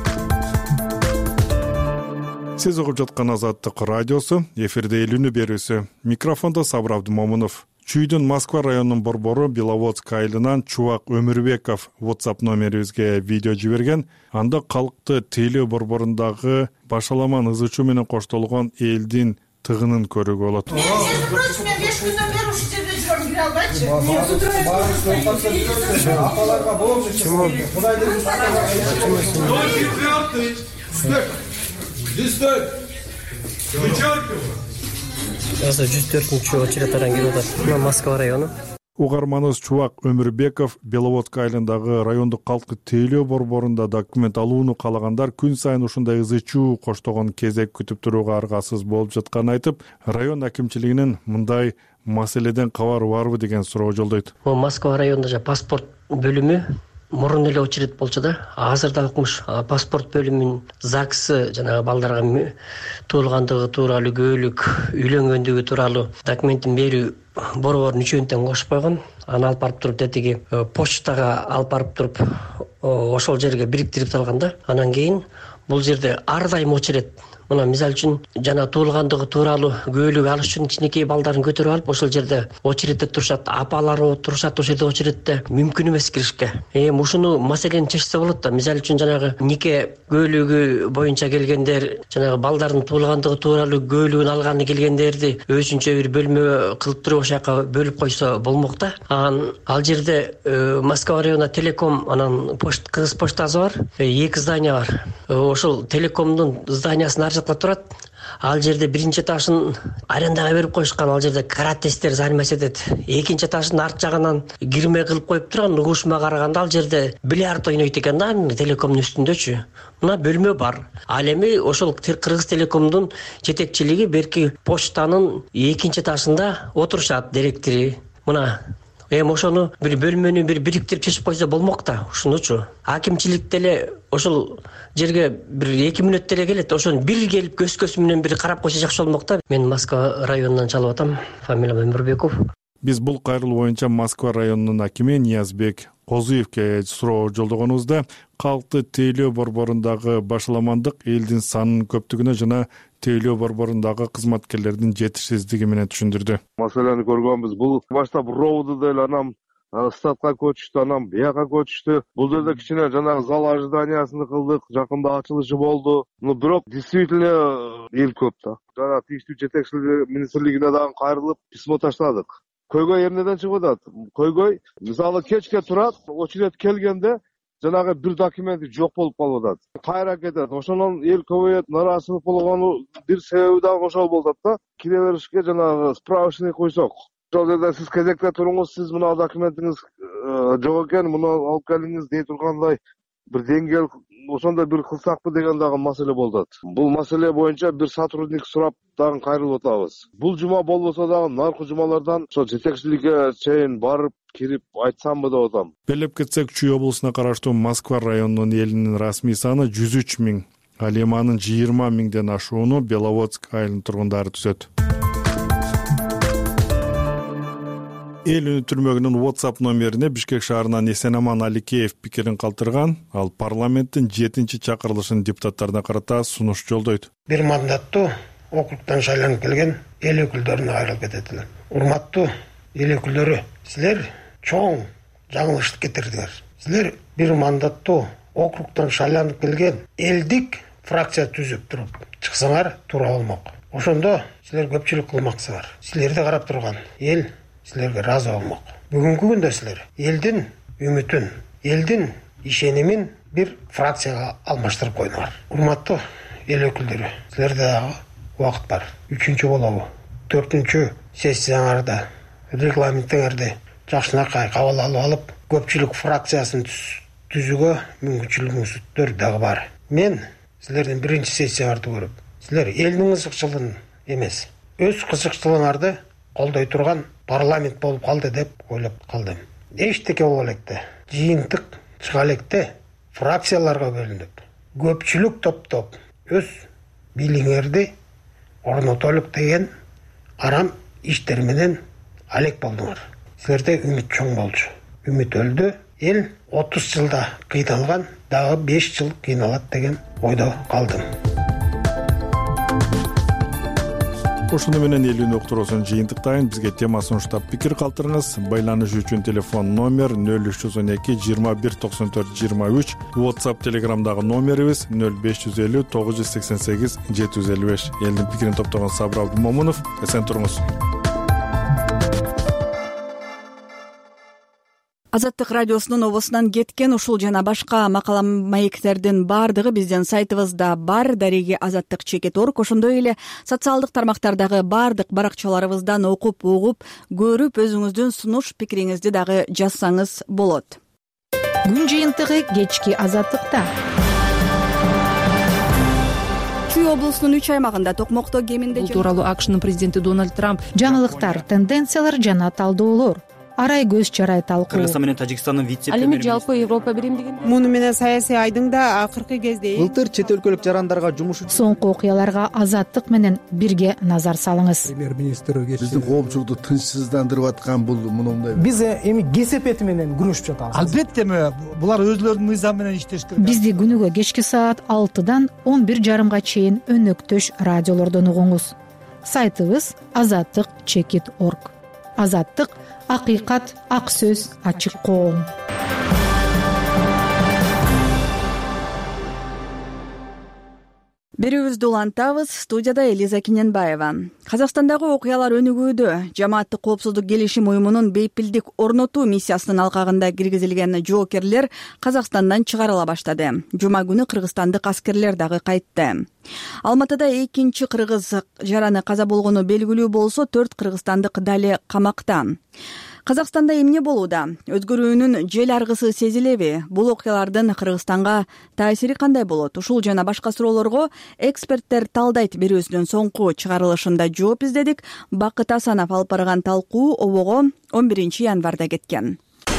Speaker 21: Сиз угуп жаткан Азаттык радиосу, эфирде элүүнү берүүсү. Микрофондо Сабыр Абдымомунов. Чүйдүн Москва районунун борбору Беловодск айылынан Чубак Өмүрбеков WhatsApp номерибизге видео жиберген. Анда калкты тейлөө борборундагы башаламан ызычуу менен коштолгон элдин тыгынын көрүүгө болот. Мен беш күндөн бери ушул жерде жүрөм, кире албайчы. Апаларга болобу?
Speaker 6: Азыр жүз төртүнчү очередтардан келип атат. Москва району.
Speaker 21: Угарманыбыз Чубак Өмүрбеков Беловодск айылындагы райондук калкты тейлөө борборунда документ алууну каалагандар күн сайын ушундай ызычуу коштогон кезек күтүп турууга аргасыз болуп жатканын айтып, район акимчилигинин мындай маселеден кабары барбы деген суроо жолдойт.
Speaker 6: Москва районунда жа паспорт бөлүмү мурун эле очеред болчу да. Азыр да укмуш паспорт бөлүмүнүн ЗАГСы жанагы балдарга туулгандыгы тууралуу, көөлүк, үйлөнгөндүгү тууралуу документин берүү борборун үчөөнү тең кошуп койгон. Аны алып барып туруп тетиги почтага алып барып туруп ошол жерге бириктирип салган да. Анан кийин бул жерде ар дайым очеред. Мына мисалы үчүн жана туулгандыгы тууралуу көөлүк алыш үчүн кичинекей балдарын көтөрүп алып ошол жерде очередте турушат, апалары турушат ошол жерде очередте, мүмкүн эмес киришке. Эми ушуну маселени чечсе болот да. Мисалы үчүн жанагы нике көөлүгү боюнча келгендер, жанагы балдардын туулгандыгы тууралуу көөлүгүн алганы келгендерди өзүнчө бир бөлмө кылып туруп ошол жака бөлүп койсо болмок да. Анан ал жерде Москва районунда Телеком, анан почта, кыргыз почтасы бар, эки здание бар. Ошол Телекомдун зданиясынын ар жакта турат. ал жерде биринчи этажын арендага берип коюшкан, ал жерде каратесттер заниматься этет. Экинчи этаждын арт жагынан кирме кылып коюп турган, угушума караганда ал жерде бильярд ойнойт экен да, телекомдун үстүндөчү. Мына бөлмө бар. Ал эми ошол Кыргыз телекомдун жетекчилиги берки почтанын экинчи этажында отурушат директори. Мына эми ошону бир бөлмөнү бир бириктирип чечип койсо болмок да, ушунучу. Акимчилик деле ошол жерге бир эки мүнөт деле келет, ошону бир келип көз көз менен бир карап койсо жакшы болмок да. Мен Москва районунан чалып атам, фамилиям Өмүрбеков.
Speaker 21: Биз бул кайрылуу боюнча Москва районунун акими Ниязбек Козуевке суроо жолдогонубузда калкты тейлөө борборундагы башаламандык элдин санынын көптүгүнө жана тейлөө борборундагы кызматкерлердин жетишсиздиги менен түшүндүрдү.
Speaker 5: Маселени көргөнбүз. Бул баштап ровду деле анан статка көчүштү, анан бияка көчүштү. Бул жерде кичине жанагы зал ожиданиясын кылдык, жакында ачылышы болду. Ну бирок действительно эл көп да. Жана тийиштүү жетекчилик министрлигине дагы кайрылып письмо таштадык. Көйгөй эмнеден чыгып атат? Көйгөй мисалы кечке турат, очередь келгенде жанагы бир документи жок болуп калып атат. Кайра кетет. Ошондон эл көбөйөт, нааразычылык болгону бир себеби дагы ошол болуп атат да. Кире беришке жанагы справочный койсок. Ошол жерде сиз кезекте туруңуз, сиз мына документиңиз жок экен, муну алып келиңиз дей тургандай бир деңгел ошондой бир кылсакпы деген дагы маселе болуп атат. Бул маселе боюнча бир сотрудник сурап дагы кайрылып атабыз. Бул жума болбосо дагы наркы жумалардан ошо жетекчиликке чейин барып кирип айтсамбы деп атам.
Speaker 21: Белеп кетсек, Чүй облусуна караштуу Москва районунун элинин расмий саны жүз үч миң, ал эми анын жыйырма миңден ашууну Беловодск айылынын тургундары түзөт. Эл үнү түрмөгүнүн WhatsApp номерине Бишкек шаарынан Эсенаман Аликеев пикирин калтырган. Ал парламенттин жетинчи чакырылышынын депутаттарына карата сунуш жолдойт.
Speaker 2: Бир мандаттуу округтан шайланып келген эл өкүлдөрүнө кайрылып кетет элем. Урматтуу эл өкүлдөрү, силер чоң жаңылыштык кетирдиңер. Силер бир мандаттуу округтан шайланып келген элдик фракция түзүп туруп чыксаңар туура болмок. Ошондо силер көпчүлүк кылмаксыңар. Силерди карап турган эл силерге разы болмок. Бүгүнкү күндө силер элдин үмүтүн, элдин ишенимин бир фракцияга алмаштырып койдуңар. Урматтуу эл өкүлдөрү, силерде дагы убакыт бар. Үчүнчү болобу, төртүнчү сессияңарда регламентиңерди жакшынакай кабыл алып алып, көпчүлүк фракциясын түзүүгө мүмкүнчүлүгүңүздөр дагы бар. Мен силердин биринчи сессияңарды көрүп, силер элдин кызыкчылыгын эмес, өз кызыкчылыгыңарды колдой турган парламент болуп калды деп ойлоп калдым. Эчтеке боло электе, жыйынтык чыга электе фракцияларга бөлүнүп, көпчүлүк топтоп өз бийлигиңерди орнотолук деген арам иштер менен алек болдуңар. Силерде үмүт чоң болчу. Үмүт өлдү. Эл отуз жылда кыйналган, дагы беш жыл кыйналат деген ойдо калдым.
Speaker 21: Ошону менен эл үнү уктуруусун жыйынтыктайын. Бизге тема сунуштап пикир калтырыңыз. Байланыш үчүн телефон номер нөл үч жүз он эки жыйырма бир токсон төрт жыйырма үч, WhatsApp, Telegramдагы номерибиз нөл беш жүз элүү тогуз жүз сексен сегиз жети жүз элүү беш. Элдин пикирин топтогон Сабыр Абдумомунов. Эсен туруңуз.
Speaker 1: Азаттык радиосунун обосунан кеткен ушул жана башка макала маектердин баардыгы биздин сайтыбызда бар. Дареги азаттык чекит орг. Ошондой эле социалдык тармактардагы баардык баракчаларыбыздан окуп, угуп, көрүп, өзүңүздүн сунуш пикириңизди дагы жазсаңыз болот.
Speaker 8: Күн жыйынтыгы кечки азаттыкта.
Speaker 1: Чүй облусунун үч аймагында токмокто кеминде
Speaker 8: бул тууралуу АКШнын президенти Дональд Трамп жаңылыктар, тенденциялар жана талдоолор арай көз чарай талкуу.
Speaker 7: Кыргызстан менен Тажикстандын вице-премьери.
Speaker 23: Ал эми жалпы Европа биримдигин.
Speaker 24: Муну менен саясий айдың да акыркы кезде
Speaker 25: былтыр чет өлкөлүк жарандарга жумуш үчүн
Speaker 8: соңку окуяларга азаттык менен бирге назар салыңыз.
Speaker 25: Премьер-министр
Speaker 26: биздин коомчулукту тынчсыздандырып аткан бул мындай.
Speaker 25: Биз эми кесепети менен күрөшүп жатабыз.
Speaker 18: Албетте булар өзлөрүнүн мыйзамы менен иштеш керек.
Speaker 8: Бизди күнүгө кечки саат алтыдан он бир жарымга чейин өнөктөш радиолордон угуңуз. Сайтыбыз азаттык чекит орг. Азаттык акыйкат, ак сөз, ачык коом.
Speaker 1: Берүүбүздү улантабыз. Студияда Элиза Киненбаева. Казакстандагы окуялар өнүгүүдө. Жамааттык коопсуздук келишим уюмунун бейпилдик орнотуу миссиясынын алкагында киргизилген жоокерлер Казакстандан чыгарыла баштады. Жума күнү кыргызстандык аскерлер дагы кайтты. Алматыда экинчи кыргыз жараны каза болгону белгилүү болсо, төрт кыргызстандык дали камакта. Казакстанда эмне болууда? Өзгөрүүнүн жел аргысы сезилеби? Бул окуялардын Кыргызстанга таасири кандай болот? Ушул жана башка суроолорго эксперттер талдайт берүүсүнүн соңку чыгарылышында жооп издедик. Бакыт Асанов алып барган талкуу обого он биринчи январда кеткен.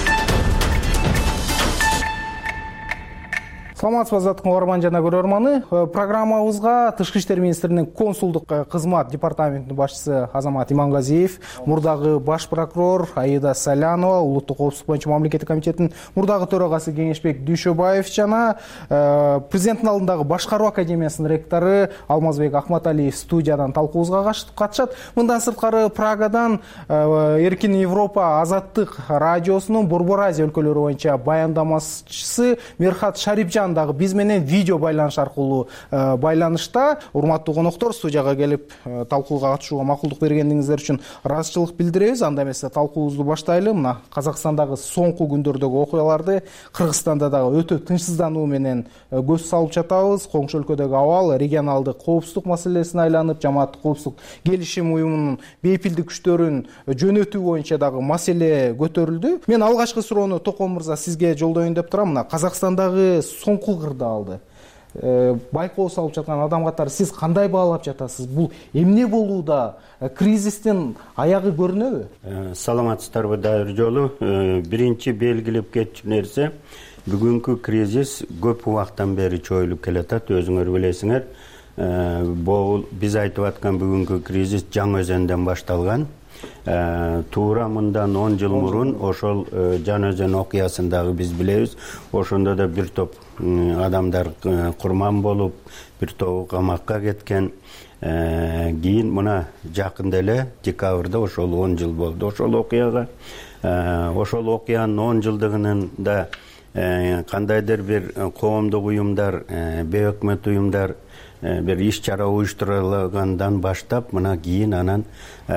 Speaker 11: Саламатсызбы азаттык угарман жана көрөрманы. Программабызга Тышкы иштер министринин консулдук кызмат департаментинин башчысы Азамат Имангазиев, мурдагы баш прокурор Аида Салянова, улуттук коопсуздук боюнча мамлекеттик комитеттин мурдагы төрагасы Кеңешбек Дүйшөбаев жана президенттин алдындагы башкаруу академиясынын ректору Алмазбек Ахматалиев студиядан талкуубузга катышат. Мындан сырткары Прагадан Эркин Европа азаттык радиосунун Борбор Азия өлкөлөрү боюнча баяндамачысы Мерхат Шарипжан дагы биз менен видео байланыш аркылуу байланышта. Урматтуу коноктор, студияга келип талкууга катышууга макулдук бергениңиздер үчүн ыраазычылык билдиребиз. Анда эмесе талкуубузду баштайлы. Мына Казакстандагы соңку күндөрдөгү окуяларды, Кыргызстанда дагы өтө тынчсыздануу менен көз салып жатабыз. Коңшу өлкөдөгү абал регионалдык коопсуздук маселесине айланып, жамааттык коопсуздук келишим уюмунун бейпилдик күчтөрүн жөнөтүү боюнча дагы маселе көтөрүлдү. Мен алгачкы суроону Токон мырза сизге жолдоюн деп турам. Мына Казакстандагы соңку кырдаалды байкоо салып жаткан адам катары сиз кандай баалап жатасыз? Бул эмне болууда? Кризистин аягы көрүнөбү?
Speaker 3: Саламатсыздарбы дайыр жолу. Биринчи белгилеп кетчү нерсе, бүгүнкү кризис көп убактан бери чоюлуп келатат, өзүңөр билесиңер. Бул биз айтып аткан бүгүнкү кризис Жаңы Өзөндөн башталган. Туура мындан он жыл мурун ошол Жаңы Өзөн окуясындагы биз билебиз. Ошондо да бир топ адамдар курман болуп, бир тобу камакка кеткен. Кийин мына жакында эле декабрда ошол он жыл болду ошол окуяга. Ошол окуянын он жылдыгынын да кандайдыр бир коомдук уюмдар, бейөкмөт уюмдар бир иш чара уюштургандан баштап, мына кийин анан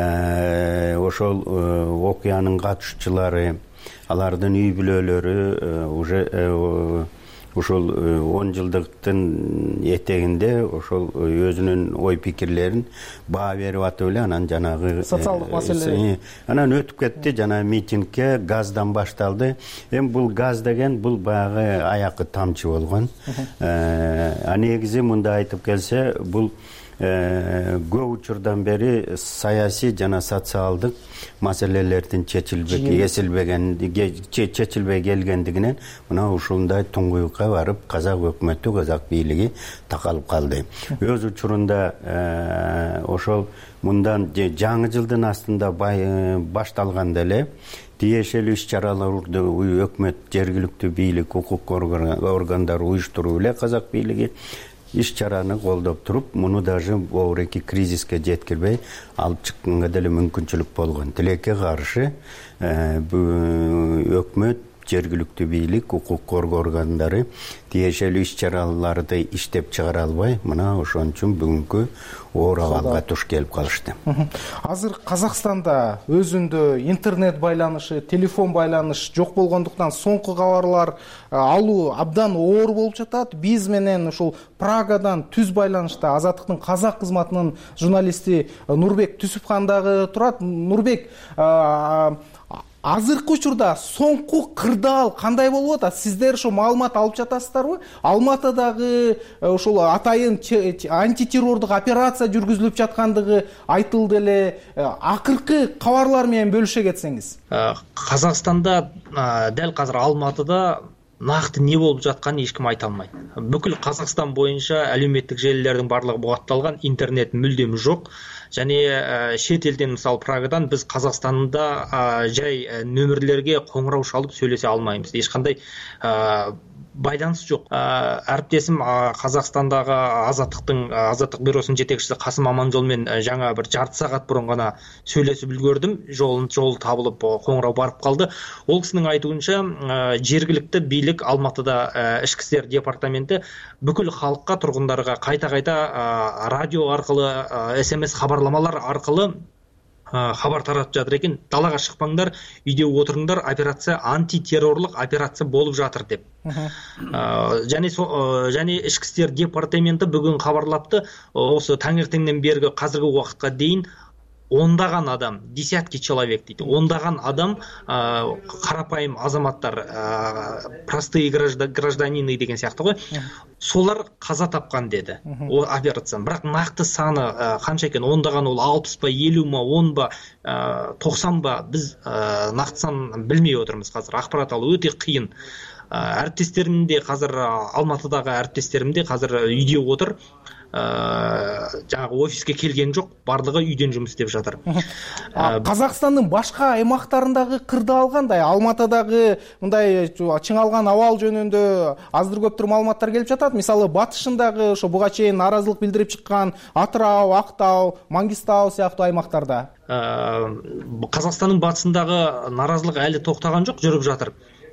Speaker 3: ошол окуянын катышчылары, алардын үй бүлөлөрү уже ошол он жылдыктын этегинде ошол өзүнүн ой пикирлерин баа берип атып эле анан жанагы
Speaker 11: социалдык маселе
Speaker 3: анан өтүп кетти. Жана митингке газдан башталды. Эми бул газ деген бул баягы аякы тамчы болгон. А негизи мында айтып келсе, бул көп учурдан бери саясий жана социалдык маселелердин чечилбей эсилбеген чечилбей келгендигинен мына ушундай туңгуюкка барып казак өкмөтү, казак бийлиги такалып калды. Өз учурунда ошол мындан жаңы жылдын астында башталганда эле тиешелүү иш-чараларды өкмөт, жергиликтүү бийлик, укук органдары уюштуруп эле казак бийлиги иш-чараны колдоп туруп, муну даже оореки кризиске жеткирбей алып чыкканга деле мүмкүнчүлүк болгон. Тилекке каршы өкмөт, жергиликтүү бийлик, укук коргоо органдары тиешелүү иш-чараларды иштеп чыгара албай, мына ошон үчүн бүгүнкү оор абалга туш келип калышты.
Speaker 11: Азыр Казакстанда өзүндө интернет байланышы, телефон байланыш жок болгондуктан соңку кабарлар алуу абдан оор болуп жатат. Биз менен ушул Прагадан түз байланышта Азаттыктын казак кызматынын журналисти Нурбек Түсүпхан дагы турат. Нурбек, азыркы учурда соңку кырдаал кандай болуп атат? Сиздер ошо маалымат алып жатасыздарбы? Алматыдагы ошол атайын антитеррордук операция жүргүзүлүп жаткандыгы айтылды эле. Акыркы кабарлар менен бөлүшө кетсеңиз.
Speaker 7: Казакстанда дәл казыр Алматыда накты не болуп жатканын эч ким айта алмайт. Бүкүл Казакстан боюнча әлеуметтик желилердин барлыгы бугатталган, интернет мүлдем жок. Және шет елден, мысалы Прагадан біз Қазақстанда жай нөмірлерге қоңырау шалып сөйлесе алмаймыз. Ешқандай байланыс жоқ. Әріптесім Қазақстандағы азаттықтың азаттық бюросының жетекшісі Қасым Аманжолмен жаңа бір жарты сағат бұрын ғана сөйлесіп үлгердім. Жолын жолы табылып қоңырау барып қалды. Ол кісінің айтуынша жергілікті билік Алматыда ішкі істер департаменті бүкіл халыққа, тұрғындарға қайта-қайта радио арқылы, смс хабарламалар арқылы хабар таратып жатыр екен. Далаға шықпаңдар, үйде отырыңдар, операция антитеррорлық операция болып жатыр деп. Және және ішкі істер департаменті бүгін хабарлапты, осы таңертеңнен бергі қазіргі уақытқа дейін ондаған адам, десятки человек дейді, ондаған адам, қарапайым азаматтар, простые гражданины деген сияқты ғой, солар қаза тапқан деді ол операциядан. Бірақ нақты саны қанша екен, ондаған ол алпыс па, елу ма, он ба, тоқсан ба, біз нақты санын білмей отырмыз қазір. Ақпарат алу өте қиын. Әріптестерім де қазір, Алматыдағы әріптестерім де қазір үйде отыр. Жаңағы офиске келген жоқ, барлығы үйден жұмыс істеп жатыр.
Speaker 25: Қазақстанның башқа аймақтарындағы қырды алғандай, Алматыдағы мындай чыңалған абал жөнүндө аздыр көптүр маалыматтар келип жатат. Мисалы батышындағы ошо буга чейин наразылык билдирип чыккан Атырау, Актау, Маңгистау сыяктуу аймактарда.
Speaker 7: Қазақстанның батысындағы наразылык әлі тоқтаған жоқ, жүріп жатыр.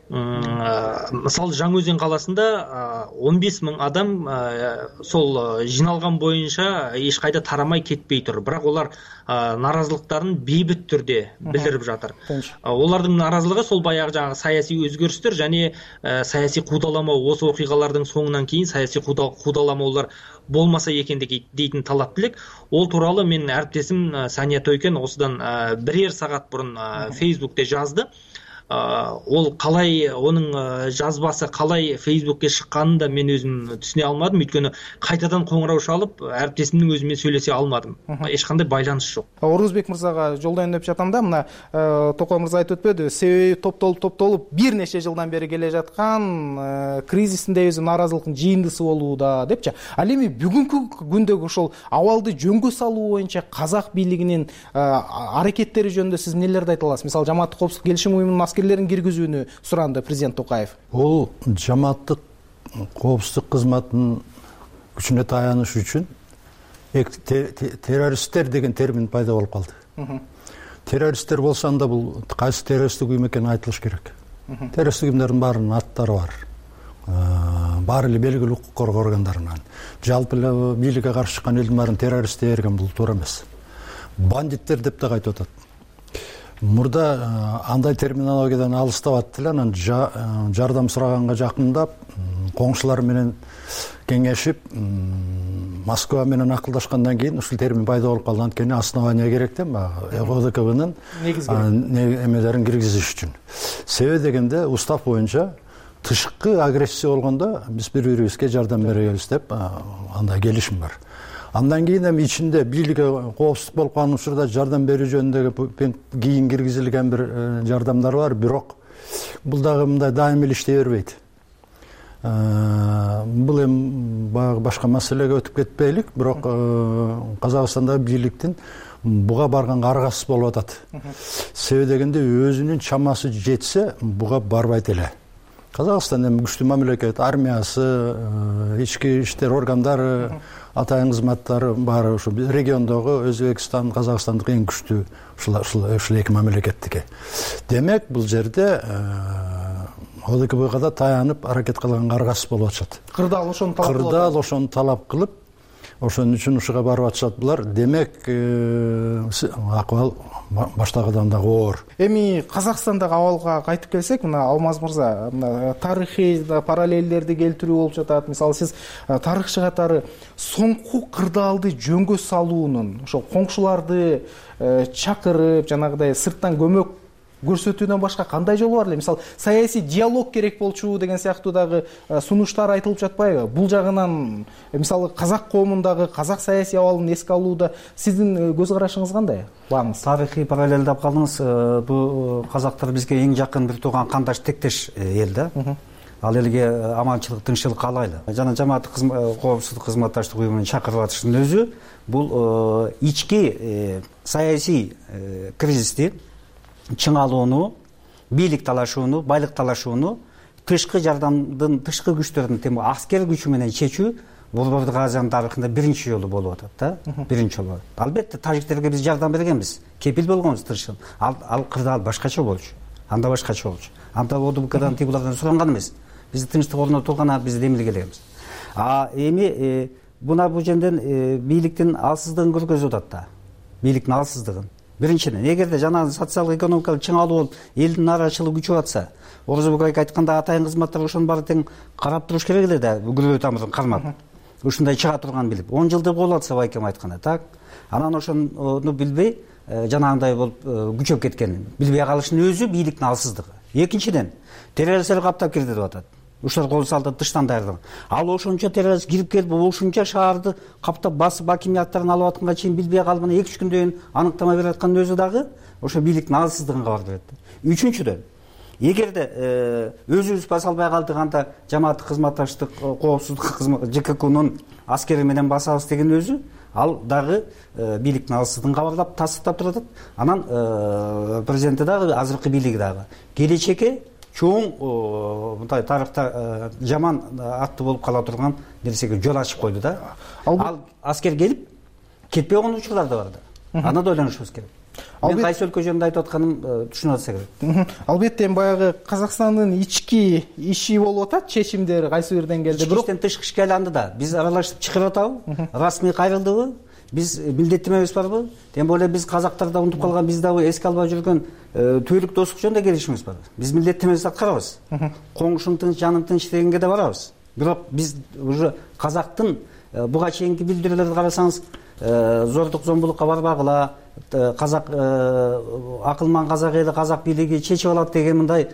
Speaker 7: Мысалы, Жаңаөзен қаласында он бес мың адам сол жиналған бойынша ешқайда тарамай кетпей тұр. Бірақ олар наразылықтарын бейбіт түрде білдіріп жатыр. Олардың наразылығы сол баяғы жаңағы саяси өзгерістер және саяси қудаламау, осы оқиғалардың соңынан кейін саяси қудаламаулар болмаса екен дейтін талап тілек. Ол туралы мен әріптесім Сания Тойкен осыдан бірер сағат бұрын Фейсбукте жазды. Ол қалай, оның жазбасы қалай Фейсбукке шыққанын да мен өзім түсіне алмадым, өйткені қайтадан қоңырау шалып, әріптесімнің өзімен сөйлесе алмадым. Ешқандай байланыс жоқ.
Speaker 25: Орузбек мырзаға жолдайын деп жатам да, мына Тоқой мырза айтып өтпеді, себеби топтолуп топтолуп бир нече жылдан бери келе жаткан кризистин өзү наразылыктын жыйындысы болууда депчи. Ал эми бүгүнкү күндөгү ошол абалды жөнгө салуу боюнча казак бийлигинин аракеттери жөнүндө сиз нелерди айта аласыз? Мисалы, Жамааттык коопсуздук келишим уюмунун аскерлерин киргизүүнү суранды президент Токаев.
Speaker 18: Ол жамааттык коопсуздук кызматынын күчүнө таяныш үчүн террористтер деген термин пайда болуп калды. Террористтер болсо анда бул кайсы террористтик уюм экени айтылыш керек. Террористтик уюмдардын баарынын аттары бар. Баары эле белгилүү укук коргоо органдарынан. Жалпы эле бийликке каршы чыккан элдин баарын террорист дей берген бул туура эмес. Бандиттер деп да айтып атат. Мурда андай терминологиядан алыстап аттылар, анан жардам сураганга жакындап, коңшулар менен кеңешип, Москва менен акылдашкандан кийин ушул термин пайда болуп калды. Анткени основания керек да, ОДКБнын эмелерин киргизиш үчүн. Себеби дегенде устав боюнча тышкы агрессия болгондо биз бири-бирибизге жардам беребиз деп андай келишим бар. Андан кийин эми ичинде бийликке коопсуздук болуп калган учурда жардам берүү жөнүндөгү кийин киргизилген бир жардамдар бар, бирок бул дагы мындай дайым эле иштей бербейт. Бул эми баягы башка маселеге өтүп кетпейлик, бирок Казакстандагы бийликтин буга барганга аргасыз болуп атат. Себеби дегенде өзүнүн чамасы жетсе буга барбайт эле. Казакстан эми күчтүү мамлекет, армиясы, ички иштер органдары, атайын кызматтары баары ушу региондогу Өзбекстан, Казакстандык эң күчтүү ушул эки мамлекеттики. Демек, бул жерде ОДКБга да таянып аракет кылганга аргасыз болуп атышат.
Speaker 25: Кырдаал ошону талап кылып.
Speaker 18: Кырдаал ошону талап кылып, ошон үчүн ушуга барып атышат булар. Демек, акыбал баштагыдан дагы оор.
Speaker 25: Эми Казакстандагы абалга кайтып келсек, мына Алмаз мырза, мына тарыхый параллелдерди келтирүү болуп жатат. Мисалы, сиз тарыхчы катары соңку кырдаалды жөнгө салуунун, ошо коңшуларды чакырып, жанагыдай сырттан көмөк көрсөтүүдөн башка кандай жол бар эле? Мисалы, саясий диалог керек болчу деген сыяктуу дагы сунуштар айтылып жатпайбы? Бул жагынан, мисалы, казак коомундагы казак саясий абалын эске алууда сиздин көз карашыңыз кандай? Баңыз.
Speaker 9: Тарыхый параллель деп калдыңыз. Бул казактар бизге эң жакын бир тууган кандаш тектеш эл да. Ал элге аманчылык, тынччылык каалайлы. Жана жамааттык коопсуздук кызматташтык уюмунун чакырып атышынын өзү бул ички саясий кризисти чыңалууну, бийлик талашууну, байлык талашууну тышкы жардамдын тышкы күчтөрдүн тем аскер күчү менен чечүү Борбордук Азиянын тарыхында биринчи жолу болуп атат да, биринчи жолу. Албетте тажиктерге биз жардам бергенбиз, кепил болгонбуз тырышып. Ал ал кырдаал башкача болчу. Анда башкача болчу. Анда ОДКдан тибулардан суранган эмес. Биз тынчтык орнотулган биз демилге келебиз. А эми мына бул жерден бийликтин алсыздыгын көргөзүп атат да. Бийликтин алсыздыгын. Биринчиден, эгерде жанагы социалдык экономикалык чыңалуу болуп, элдин нааразычылыгы күчөп атса, Орозбек айтканда атайын кызматтар ошонун баары тең карап туруш керек эле да, күбөлө тамырын кармап. Ушундай чыга турган билип, он жылдык болуп атса байкем айтканда, так. Анан ошону билбей, жанагындай болуп күчөп кеткен. Билбей калышынын өзү бийликтин алсыздыгы. Экинчиден, террористтер каптап кирди деп атат. Ушулар кол салды тыштан даярдыгы. Ал ошончо террорист кирип келип, ошончо шаарды каптап басып акимияттарын алып атканга чейин билбей калып, мына эки үч күндөн кийин аныктама берип аткандын өзү дагы ошо бийликтин алсыздыгын кабар берет. Үчүнчүдөн, эгерде өзүбүз баса албай калдык, анда жамааттык кызматташтык коопсуздук кызматы Ж К Кнун аскери менен басабыз деген өзү ал дагы бийликтин алсыздыгын кабарлап тастыктап турат. Анан президенти дагы азыркы бийлиги дагы келечекке чоң мындай тарыхта жаман аттуу болуп кала турган нерсеге жол ачып койду да. Ал аскер келип кетпей койгон учурлар да бар да. Аны да ойлонушубуз керек. Мен кайсы өлкө жөнүндө айтып атканым түшүнүп атса керек.
Speaker 25: Албетте баягы Казакстандын ички иши болуп атат, чечимдер кайсы бирден келди.
Speaker 9: Бирок тышкы ишке айланды да. Биз аралашып чыгарып атабы? Расмий кайрылдыбы? Биз милдеттемебиз барбы? Тем более биз казактарда унутуп калган, биз дагы эске албай жүргөн түбөлүк достук жөнүндө келишимиз бар. Биз милдеттемебизди аткарабыз. Коңшуң тынч, жаның тынч дегенге да барабыз. Бирок биз уже казактын буга чейинки билдирүүлөрдү карасаңыз, зордук зомбулукка барбагыла, казак акылман казак эли, казак бийлиги чечип алат деген мындай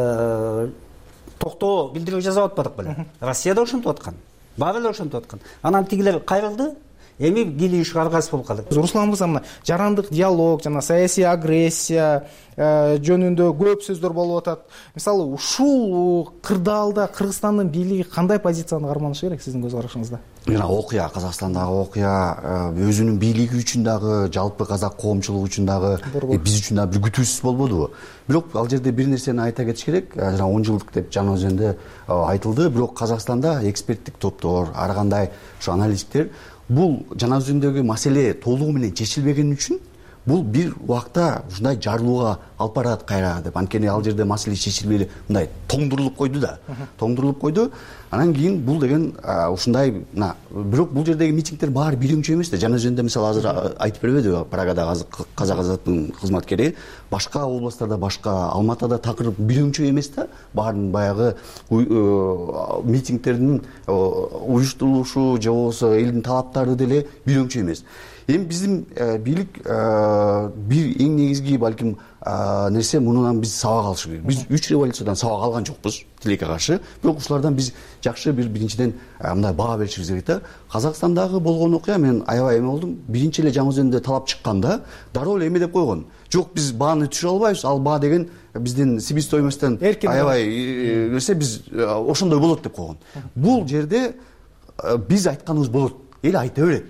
Speaker 9: токтоо билдирүү жасап атпадык беле? Россия да ошентип аткан. Баары эле ошентип аткан. Анан тигилер кайрылды. Эми килиш аргасыз болуп калды.
Speaker 25: Руслан мырза, мына жарандык диалог жана саясий агрессия жөнүндө көп сөздөр болуп атат. Мисалы, ушул кырдаалда Кыргызстандын бийлиги кандай позицияны карманышы керек сиздин көз карашыңызда?
Speaker 10: Мына окуя, Казакстандагы окуя өзүнүн бийлиги үчүн дагы, жалпы казак коомчулугу үчүн дагы, биз үчүн дагы бир күтүүсүз болбодубу? Бирок ал жерде бир нерсени айта кетиш керек. Жана он жылдык деп жана өзүндө айтылды. Бирок Казакстанда эксперттик топтор, ар кандай ушу аналитиктер бул жана өзүндөгү маселе толугу менен чечилбеген үчүн бул бир убакта ушундай жарылууга алып барат кайра деп. Анткени ал жерде маселе чечилбей мындай тоңдурулуп койду да. Тоңдурулуп койду. Анан кийин бул деген ушундай, мына, бирок бул жердеги митингдер баары биринчи эмес да. Жана өзүндө мисалы азыр айтып бербедиби, Прагадагы казак азаттын кызматкери, башка областтарда, башка Алматада такыр биринчи эмес да. Баарын баягы митингдердин уюштурулушу же болбосо элдин талаптары деле биринчи эмес. Эми биздин бийлик бир эң негизги балким нерсе, мундан биз сабак алыш керек. Биз үч революциядан сабак алган жокпуз тилекке каршы. Бирок ушулардан биз жакшы бир биринчиден мындай баа беришибиз керек да. Казакстандагы болгон окуя, мен аябай эме болдум. Биринчи эле жаңы өзүндө талап чыкканда дароо эле эме деп койгон. Жок, биз бааны түшүрө албайбыз. Ал баа деген биздин себестоимостьтон аябай нерсе, биз ошондой болот деп койгон. Бул жерде биз айтканыбыз болот, эл айта берет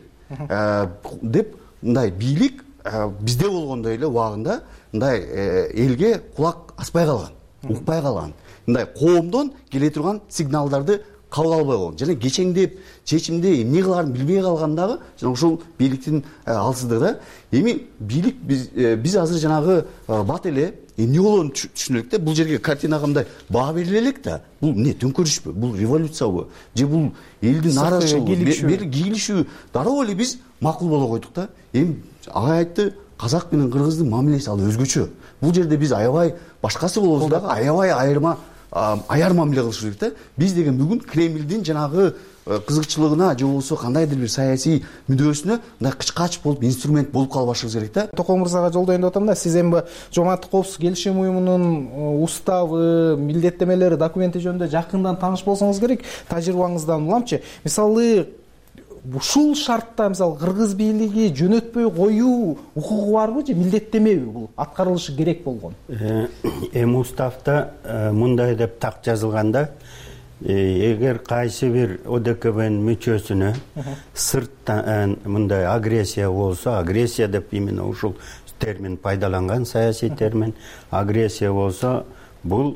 Speaker 10: деп мындай бийлик бизде болгондой эле убагында мындай элге кулак аспай калган, укпай калган. Мындай коомдон келе турган сигналдарды кабыл албай койгон. Жана кечеңдеп, чечимди эмне кылаарын билбей калгандагы жана ушул бийликтин алсыздыгы да. Эми бийлик биз биз азыр жанагы бат эле эмне болоорун түшүнөлүк да. Бул жерге картинага мындай баа бериле элек да. Бул эмне, төңкөрүшпү? Бул революциябы? Же бул элдин нааразычылыгы, кийлишүү? Дароо эле биз макул боло койдук да. Эми агай айтты, казак менен кыргыздын мамилеси ал өзгөчө. Бул жерде биз аябай башкасы болобуз дагы аябай айырма аяр мамиле кылыш керек да. Биз деген бүгүн Кремлдин жанагы кызыкчылыгына же болбосо кандайдыр бир саясий мүдөөсүнө мындай кычкач болуп, инструмент болуп калбашыбыз керек да.
Speaker 25: Током мырзага жолдойюн деп атам да. Сиз эми Жооматтык коопсуздук келишим уюмунун уставы, милдеттемелери, документи жөнүндө жакындан тааныш болсоңуз керек. Тажрыйбаңыздан уламчы. Мисалы, ушул шартта мисалы кыргыз бийлиги жөнөтпөй коюу укугу барбы же милдеттемеби? Бул аткарылышы керек болгон.
Speaker 3: Эми уставда мындай деп так жазылганда, эгер кайсы бир О Д К Бнын мүчөсүнө сырттан мындай агрессия болсо, агрессия деп именно ушул термин пайдаланган, саясий термин, агрессия болсо, бул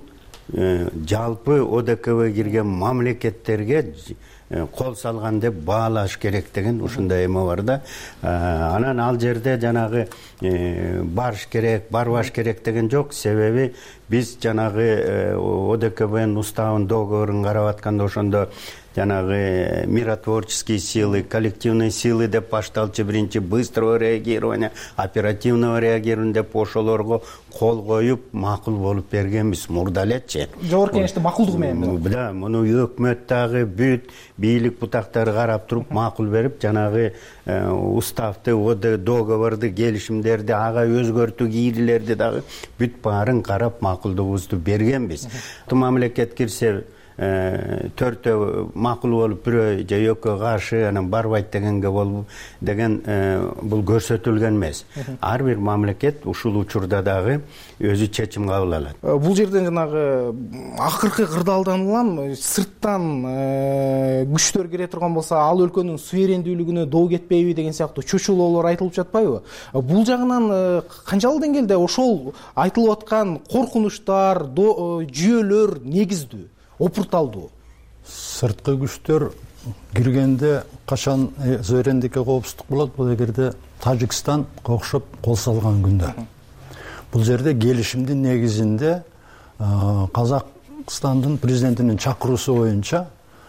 Speaker 3: жалпы одкб кирген мамлекеттерге кол салган деп баалаш керек деген ушундай эме бар да. Анан ал жерде жанагы барыш керек, барбаш керек деген жок. Себеби биз жанагы одкбнын уставын, договорун карап атканда ошондо жанагы миротворческие силы, коллективные силы деп башталчу биринчи быстрого реагирования, оперативного реагирования деп ошолорго кол коюп макул болуп бергенбиз мурда элечи.
Speaker 25: Жогорку Кеңеште макулдугу менен.
Speaker 3: Да, муну өкмөт дагы бүт бийлик бутактары карап туруп макул берип, жанагы уставды, договорду, келишимдерди, ага өзгөртүү кийлерди дагы бүт баарын карап макулдугубузду бергенбиз. Мамлекет кирсе төртөө макул болуп бирөө же экөө каршы анан барбайт дегенге болуп деген бул көрсөтүлгөн эмес. Ар бир мамлекет ушул учурда дагы өзү чечим кабыл алат.
Speaker 25: Бул жерден жанагы акыркы кырдаалдан улам сырттан күчтөр кире турган болсо, ал өлкөнүн суверендүүлүгүнө доо кетпейби деген сыяктуу чочулоолор айтылып жатпайбы? Бул жагынан канчалык деңгээлде ошол айтылып аткан коркунучтар, жүйөлөр негиздүү, опурталдуу?
Speaker 18: Сырткы күчтөр киргенде качан суверендикке коопсуздук болот? Бул эгерде Тажикстан окшоп кол салган күндө. Бул жерде келишимдин негизинде Казакстандын президентинин чакыруусу боюнча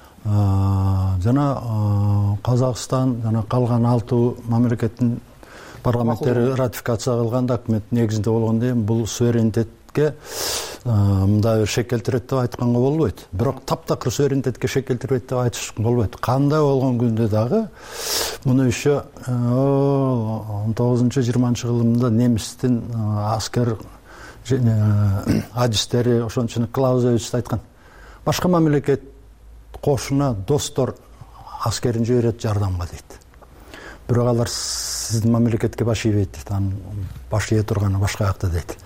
Speaker 18: жана Казакстан жана калган алты мамлекеттин парламенттери ратификация кылган документ негизинде болгондон кийин бул суверенитетке мындай бир шек келтирет деп айтканга болбойт. Бирок таптакыр суверенитетке шек келтирбейт деп айтышка болбойт. Кандай болгон күндө дагы муну еще он тогузунчу жыйырманчы кылымда немистин аскер адистери ошончо Клаузевич айткан. Башка мамлекет кошуна достор аскерин жиберет жардамга дейт. Бирок алар сиздин мамлекетке баш ийбейт дейт. Анын баш ийе турганы башка жакта дейт.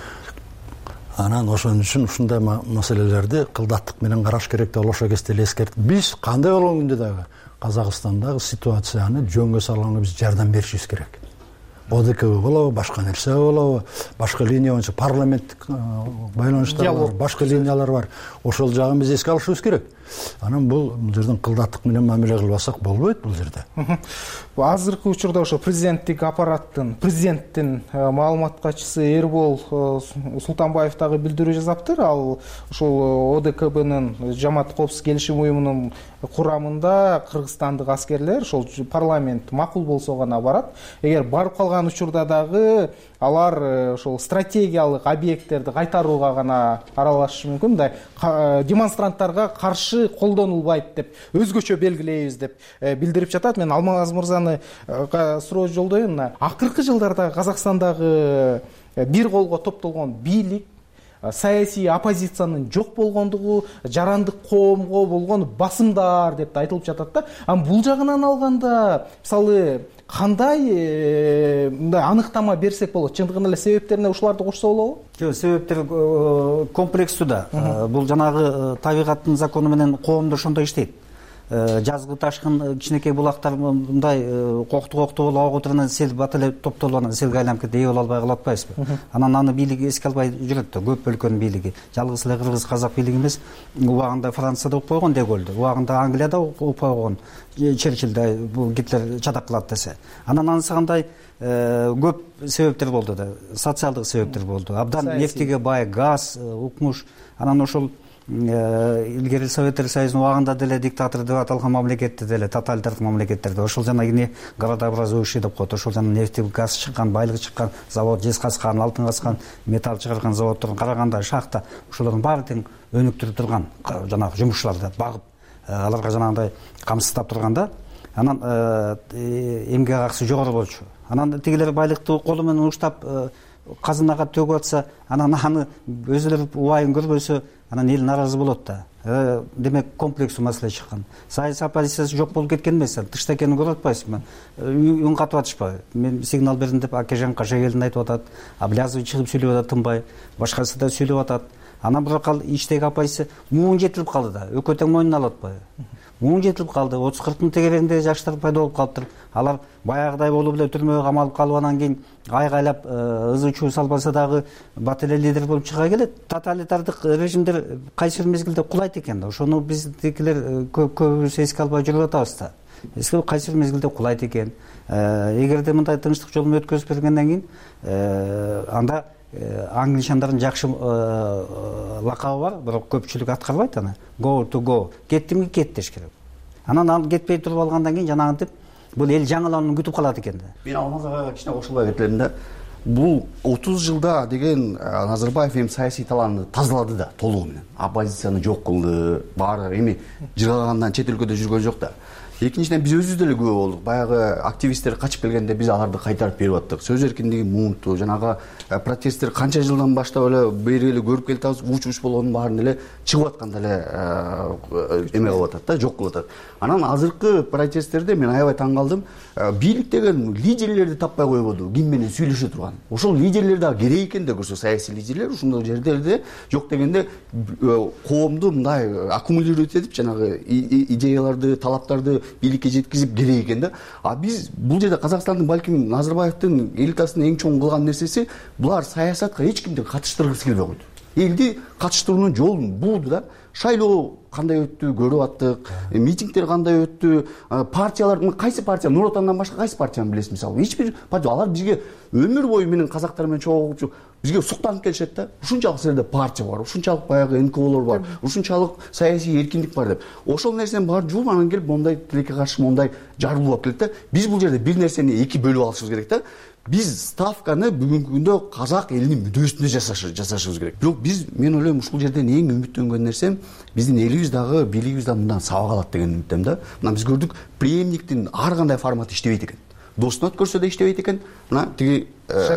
Speaker 18: Анан ошон үчүн ушундай маселелерди кылдаттык менен караш керек деп ошо кезде эле эскертип, биз кандай болгон күндө дагы Казакстандагы ситуацияны жөнгө салганга биз жардам беришибиз керек. ОДКБ болобу, башка нерсе болобу, башка линия боюнча парламенттик байланыштар бар, башка линиялар бар. Ошол жагын биз эске алышыбыз керек. Анан бул жерден кылдаттык менен мамиле кылбасак болбойт бул жерде.
Speaker 25: Азыркы учурда ошо президенттик аппараттын, президенттин маалымат катчысы Эрбол Султанбаев дагы билдирүү жазаптыр. Ал ошол ОДКБнын жамааттык коопсуздук келишим уюмунун курамында кыргызстандык аскерлер ошол парламент макул болсо гана барат. Эгер барып калган учурда дагы алар ошол стратегиялык объекттерди кайтарууга гана аралашышы мүмкүн. Мындай демонстранттарга каршы колдонулбайт деп өзгөчө белгилейбиз деп билдирип жатат. Мен Алмаз мырзаны суроо жолдойм. Акыркы жылдарда Казакстандагы бир колго топтолгон бийлик, саясий оппозициянын жок болгондугу, жарандык коомго болгон басымдар деп айтылып жатат да. Ам бул жагынан алганда, мисалы, кандай мындай аныктама берсек болот? Чындыгында эле себептерине ушуларды кошсо болобу?
Speaker 9: Жок, себептер комплекстүү да. Бул жанагы табигаттын закону менен коомдо ошондой иштейт. Жазгы ташкын кичинекей булактар мындай кокту кокту болуп агып отурган сел бат эле топтолуп анан селге айланып кетти, ээ боло албай калып атпайбызбы? Анан аны бийлиги эске албай жүрөт да, көп өлкөнүн бийлиги. Жалгыз эле кыргыз казак бийлиги эмес, убагында Францияда укпай койгон Деголду, убагында Англияда укпай койгон Черчилль, бул Гитлер чатак кылат десе. Анан анысыгандай көп себептер болду да, социалдык себептер болду. Абдан нефтиге бай, газ, укмуш. Анан ошол илгери Советтер Союзунун убагында деле диктатор деп аталган мамлекетте деле тоталитардык мамлекеттерде ошол жана кийин городообразующий деп коет. Ошол жана нефти, газ чыккан, байлык чыккан завод, жез казкан, алтын казкан, металл чыгарган заводдордун караганда шахта, ошолордун баары тең өнүктүрүп турган жанагы жумушчуларды багып, аларга жанагындай камсыздап турганда, анан эмгек акысы жогору болчу. Анан тигилер байлыкты колу менен уштап казынага төгүп атса, анан аны өзүлөрү убайын көрбөсө, анан эл наразы болот да. Демек комплекстүү маселе чыккан. Саясий оппозициясы жок болуп кеткен эмес, тышта экенин көрүп атпайсызбы? Үн катып атышпайбы? Мен сигнал бердим деп Акежан Кашагелдин айтып атат, Аблязов чыгып сүйлөп атат тынбай, башкасы да сүйлөп атат. Анан бирок ал ичтеги оппозиция муун жетилип калды да, өкмөттүн мойнуна алып атпайбы? он жетилип калды, отуз кырк миң тегерегинде жаштар пайда болуп калыптыр. Алар баягыдай болуп эле түрмөгө камалып калып анан кийин айгайлап ызы чуу салбаса дагы бат эле лидер болуп чыга келет. Тоталитардык режимдер кайсы бир мезгилде кулайт экен да. Ошону биздикилер көбүбүз эске албай жүрүп атабыз да. Эске кайсы бир мезгилде кулайт экен. Эгерде мындай тынчтык жолун өткөзүп бергенден кийин анда аң нишандардын жакшы лакабы бар, бирок көпчүлүк аткарбайт аны. Go to go. Кеттимги кет деш керек. Анан ал кетпей туруп алгандан кийин жанагынтип бул эл жаңыланууну күтүп калат экен да.
Speaker 10: Мен Алмаз агага кичине кошулбай кетелим да. Бул отуз жылда деген Назарбаев эми саясий талааны тазалады да толугу менен. Оппозицияны жок кылды, баары эми жыргагандан чет өлкөдө жүргөн жок да. Экинчиден биз өзүбүз деле күбө болдук. Баягы активисттер качып келгенде биз аларды кайтарып берип аттык. Сөз эркиндиги муунту, жанагы протесттер канча жылдан баштап эле бери эле көрүп келатабыз, уч-уч болгонун баарын эле чыгып атканда эле эме кылып атат да, жок кылып атат. Анан азыркы протесттерде мен аябай таң калдым. Бийлик деген лидерлерди таппай койбоду, ким менен сүйлөшө турган. Ошол лидерлер да керек экен да көрсө, саясий лидерлер ушундой жерлерде жок дегенде коомду мындай аккумулировать этип жанагы идеяларды, талаптарды бийликке жеткизип керек экен да. А биз бул жерде Казакстандын балким Назарбаевдин элитасынын эң чоң кылган нерсеси булар саясатка эч кимди катыштыргысы келбей койду. Элди катыштыруунун жолун булду да. Шайлоо кандай өттү көрүп аттык, митингдер кандай өттү, партиялар кайсы партия, Нур Отандан башка кайсы партияны билесиз мисалы? Эч бир партия, алар бизге өмүр бою менен казактар менен чогуу бизге суктанып келишет да. Ушунчалык силерде партия бар, ушунчалык баягы эн ка олор бар, ушунчалык саясий эркиндик бар деп. Ошол нерсенин баары жууп анан келип мондай тилекке каршы мондай жарылуу болуп келет да. Биз бул жерде бир нерсени эки бөлүп алышыбыз керек да. Биз ставканы бүгүнкү күндө казак элинин мүдөөсүнө жасашыбыз керек. Бирок биз мен ойлойм ушул жерден эң үмүттөнгөн нерсем биздин элибиз дагы бийлигибиз дагы мындан сабак алат деген үмүттөм да. Мына биз көрдүк, преемниктин ар кандай форматы иштебейт экен. Досуна өткөрсө да иштебейт экен. Мына тиги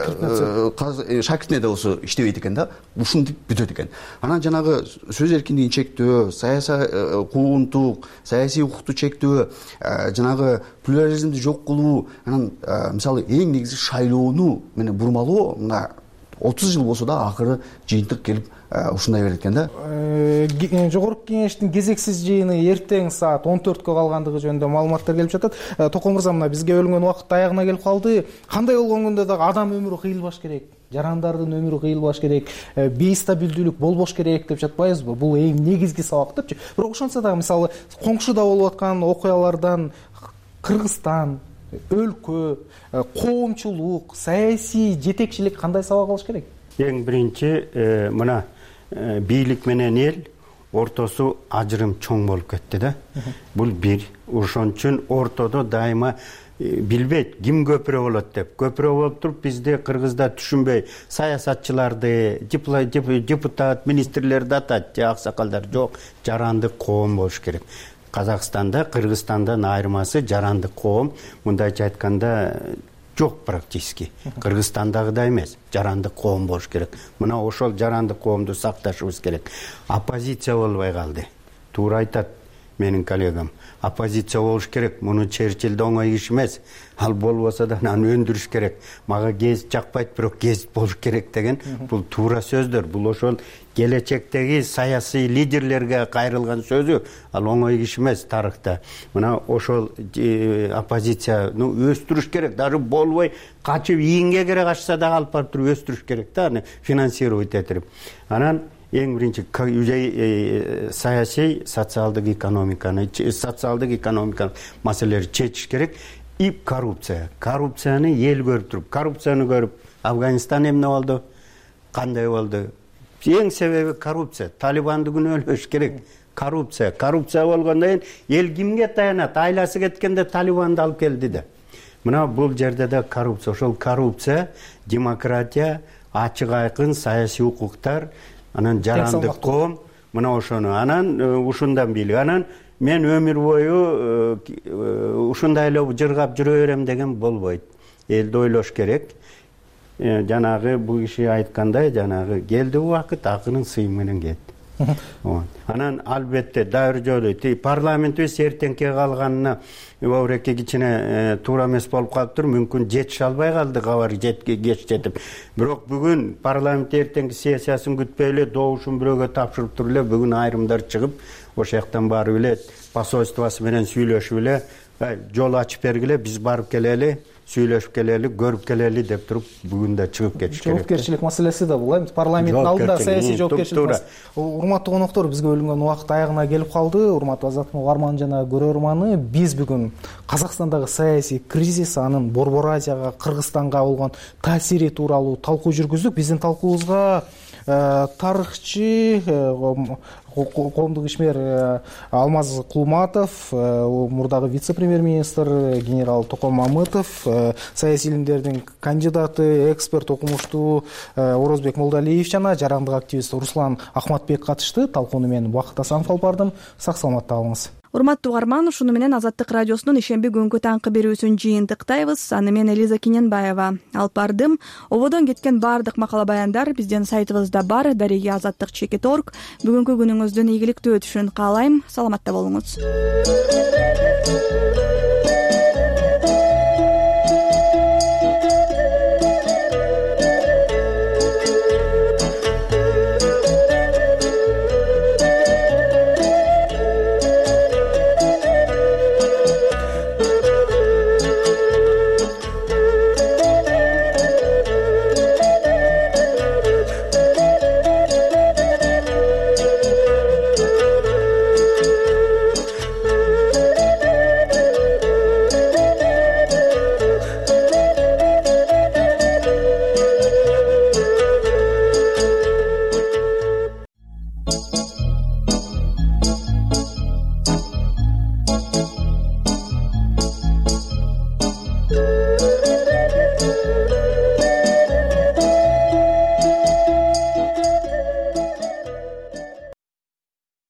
Speaker 10: шакиртине да болсо иштебейт экен да. Ушинтип бүтөт экен. Анан жанагы сөз эркиндигин чектөө, саясий куугунтук, саясий укукту чектөө, жанагы плюрализмди жок кылуу, анан мисалы эң негизи шайлоону менен бурмалоо мына отуз жыл болсо да акыры жыйынтык келип ушундай берет экен да.
Speaker 25: Жогорку кеңештин кезексиз жыйыны эртең саат он төрткө калгандыгы жөнүндө маалыматтар келип жатат. Токон мырза, мына бизге бөлүнгөн убакыт аягына келип калды. Кандай болгон күндө дагы адам өмүрү кыйылбаш керек, жарандардын өмүрү кыйылбаш керек, бейстабилдүүлүк болбош керек деп жатпайбызбы? Бул эң негизги сабак депчи. Бирок ошонсо дагы мисалы коңшуда болуп аткан окуялардан Кыргызстан, өлкө, коомчулук, саясий жетекчилик кандай сабак алыш керек?
Speaker 3: Эң биринчи мына бийлик менен эл ортосу ажырым чоң болуп кетти да. Бул бир. Ошон үчүн ортодо дайыма билбейт ким көпүрө болот деп. Көпүрө болуп туруп бизде Кыргызда түшүнбөй саясатчыларды, депутат, министрлерди атат, аксакалдар жок, жарандык коом болуш керек. Казакстанда, Кыргызстандан айырмасы жарандык коом, мындайча айтканда жок практически. Кыргызстандагыдай эмес, жарандык коом болуш керек. Мына ошол жарандык коомду сакташыбыз керек. Оппозиция болбой калды. Туура айтат менин коллегам. Оппозиция болуш керек. Муну Черчилль да оңой иш эмес. Ал болбосо да аны өндүрүш керек. Мага гезит жакпайт, бирок гезит болуш керек деген бул туура сөздөр. Бул ошол келечектеги саясий лидерлерге кайрылган сөзү. Ал оңой иш эмес тарыхта. Мына ошол оппозицияны өстүрүш керек. Даже болбой качып ийинге керек ачса да алып барып туруп өстүрүш керек да, аны финансировать этип. Анан эң биринчи саясий, социалдык экономиканы, социалдык экономикалык маселелерди чечиш керек. И коррупция. Коррупцияны эл көрүп туруп, коррупцияны көрүп, Афганистан эмне болду? Кандай болду? Эң себеби коррупция. Талибанды күнөөлөш керек. Коррупция. Коррупция болгондон кийин эл кимге таянат? Айласы кеткенде Талибанды алып келди да. Мына бул жерде да коррупция. Ошол коррупция, демократия, ачык айкын саясий укуктар, анан жарандык коом, мына ошону. Анан ушундан бийлик. Анан мен өмүр бою ушундай эле жыргап жүрө берем деген болбойт. Элди ойлош керек. Жанагы бул киши айткандай, жанагы келди убакыт акынын сыйы менен кетти. анан албетте дайыр жолу парламентибиз эртеңке калганына обереке кичине туура эмес болуп калыптыр, мүмкүн жетише албай калды, кабар жетке кеч жетип. Бирок бүгүн парламент эртеңки сессиясын күтпөй эле добушун бирөөгө тапшырып туруп эле бүгүн айрымдар чыгып ошол жактан барып эле посольствосу менен сүйлөшүп эле жол ачып бергиле, биз барып келели, сүйлөшүп келели, көрүп келели деп туруп бүгүн да чыгып кетиш керек.
Speaker 25: Жоопкерчилик маселеси да бул, эми парламенттин алдында саясий жоопкерчилик. Урматтуу коноктор, бизге бөлүнгөн убакыт аягына келип калды. Урматтуу Азаттык угарман жана көрөрманы, биз бүгүн Казакстандагы саясий кризис, анын Борбор Азияга, Кыргызстанга болгон таасири тууралуу талкуу жүргүздүк. Биздин талкуубузга тарыхчы, коомдук ишмер Алмаз Кулматов, мурдагы вице-премьер-министр генерал Токон Мамытов, саясий илимдердин кандидаты, эксперт, окумуштуу Орозбек Молдалиев жана жарандык активист Руслан Ахматбек катышты. Талкууну мен Убакыт Асанов алып бардым. Сак саламатта калыңыз.
Speaker 1: Урматтуу угарман, ушуну менен Азаттык радиосунун ишемби күнгү таңкы берүүсүн жыйынтыктайбыз. Аны мен Элиза Киненбаева алып бардым. Ободон кеткен баардык макала баяндар биздин сайтыбызда бар. Дареги азаттык чекит точка орг. Бүгүнкү күнүңүздүн ийгиликтүү өтүшүн каалайм. Саламатта болуңуз.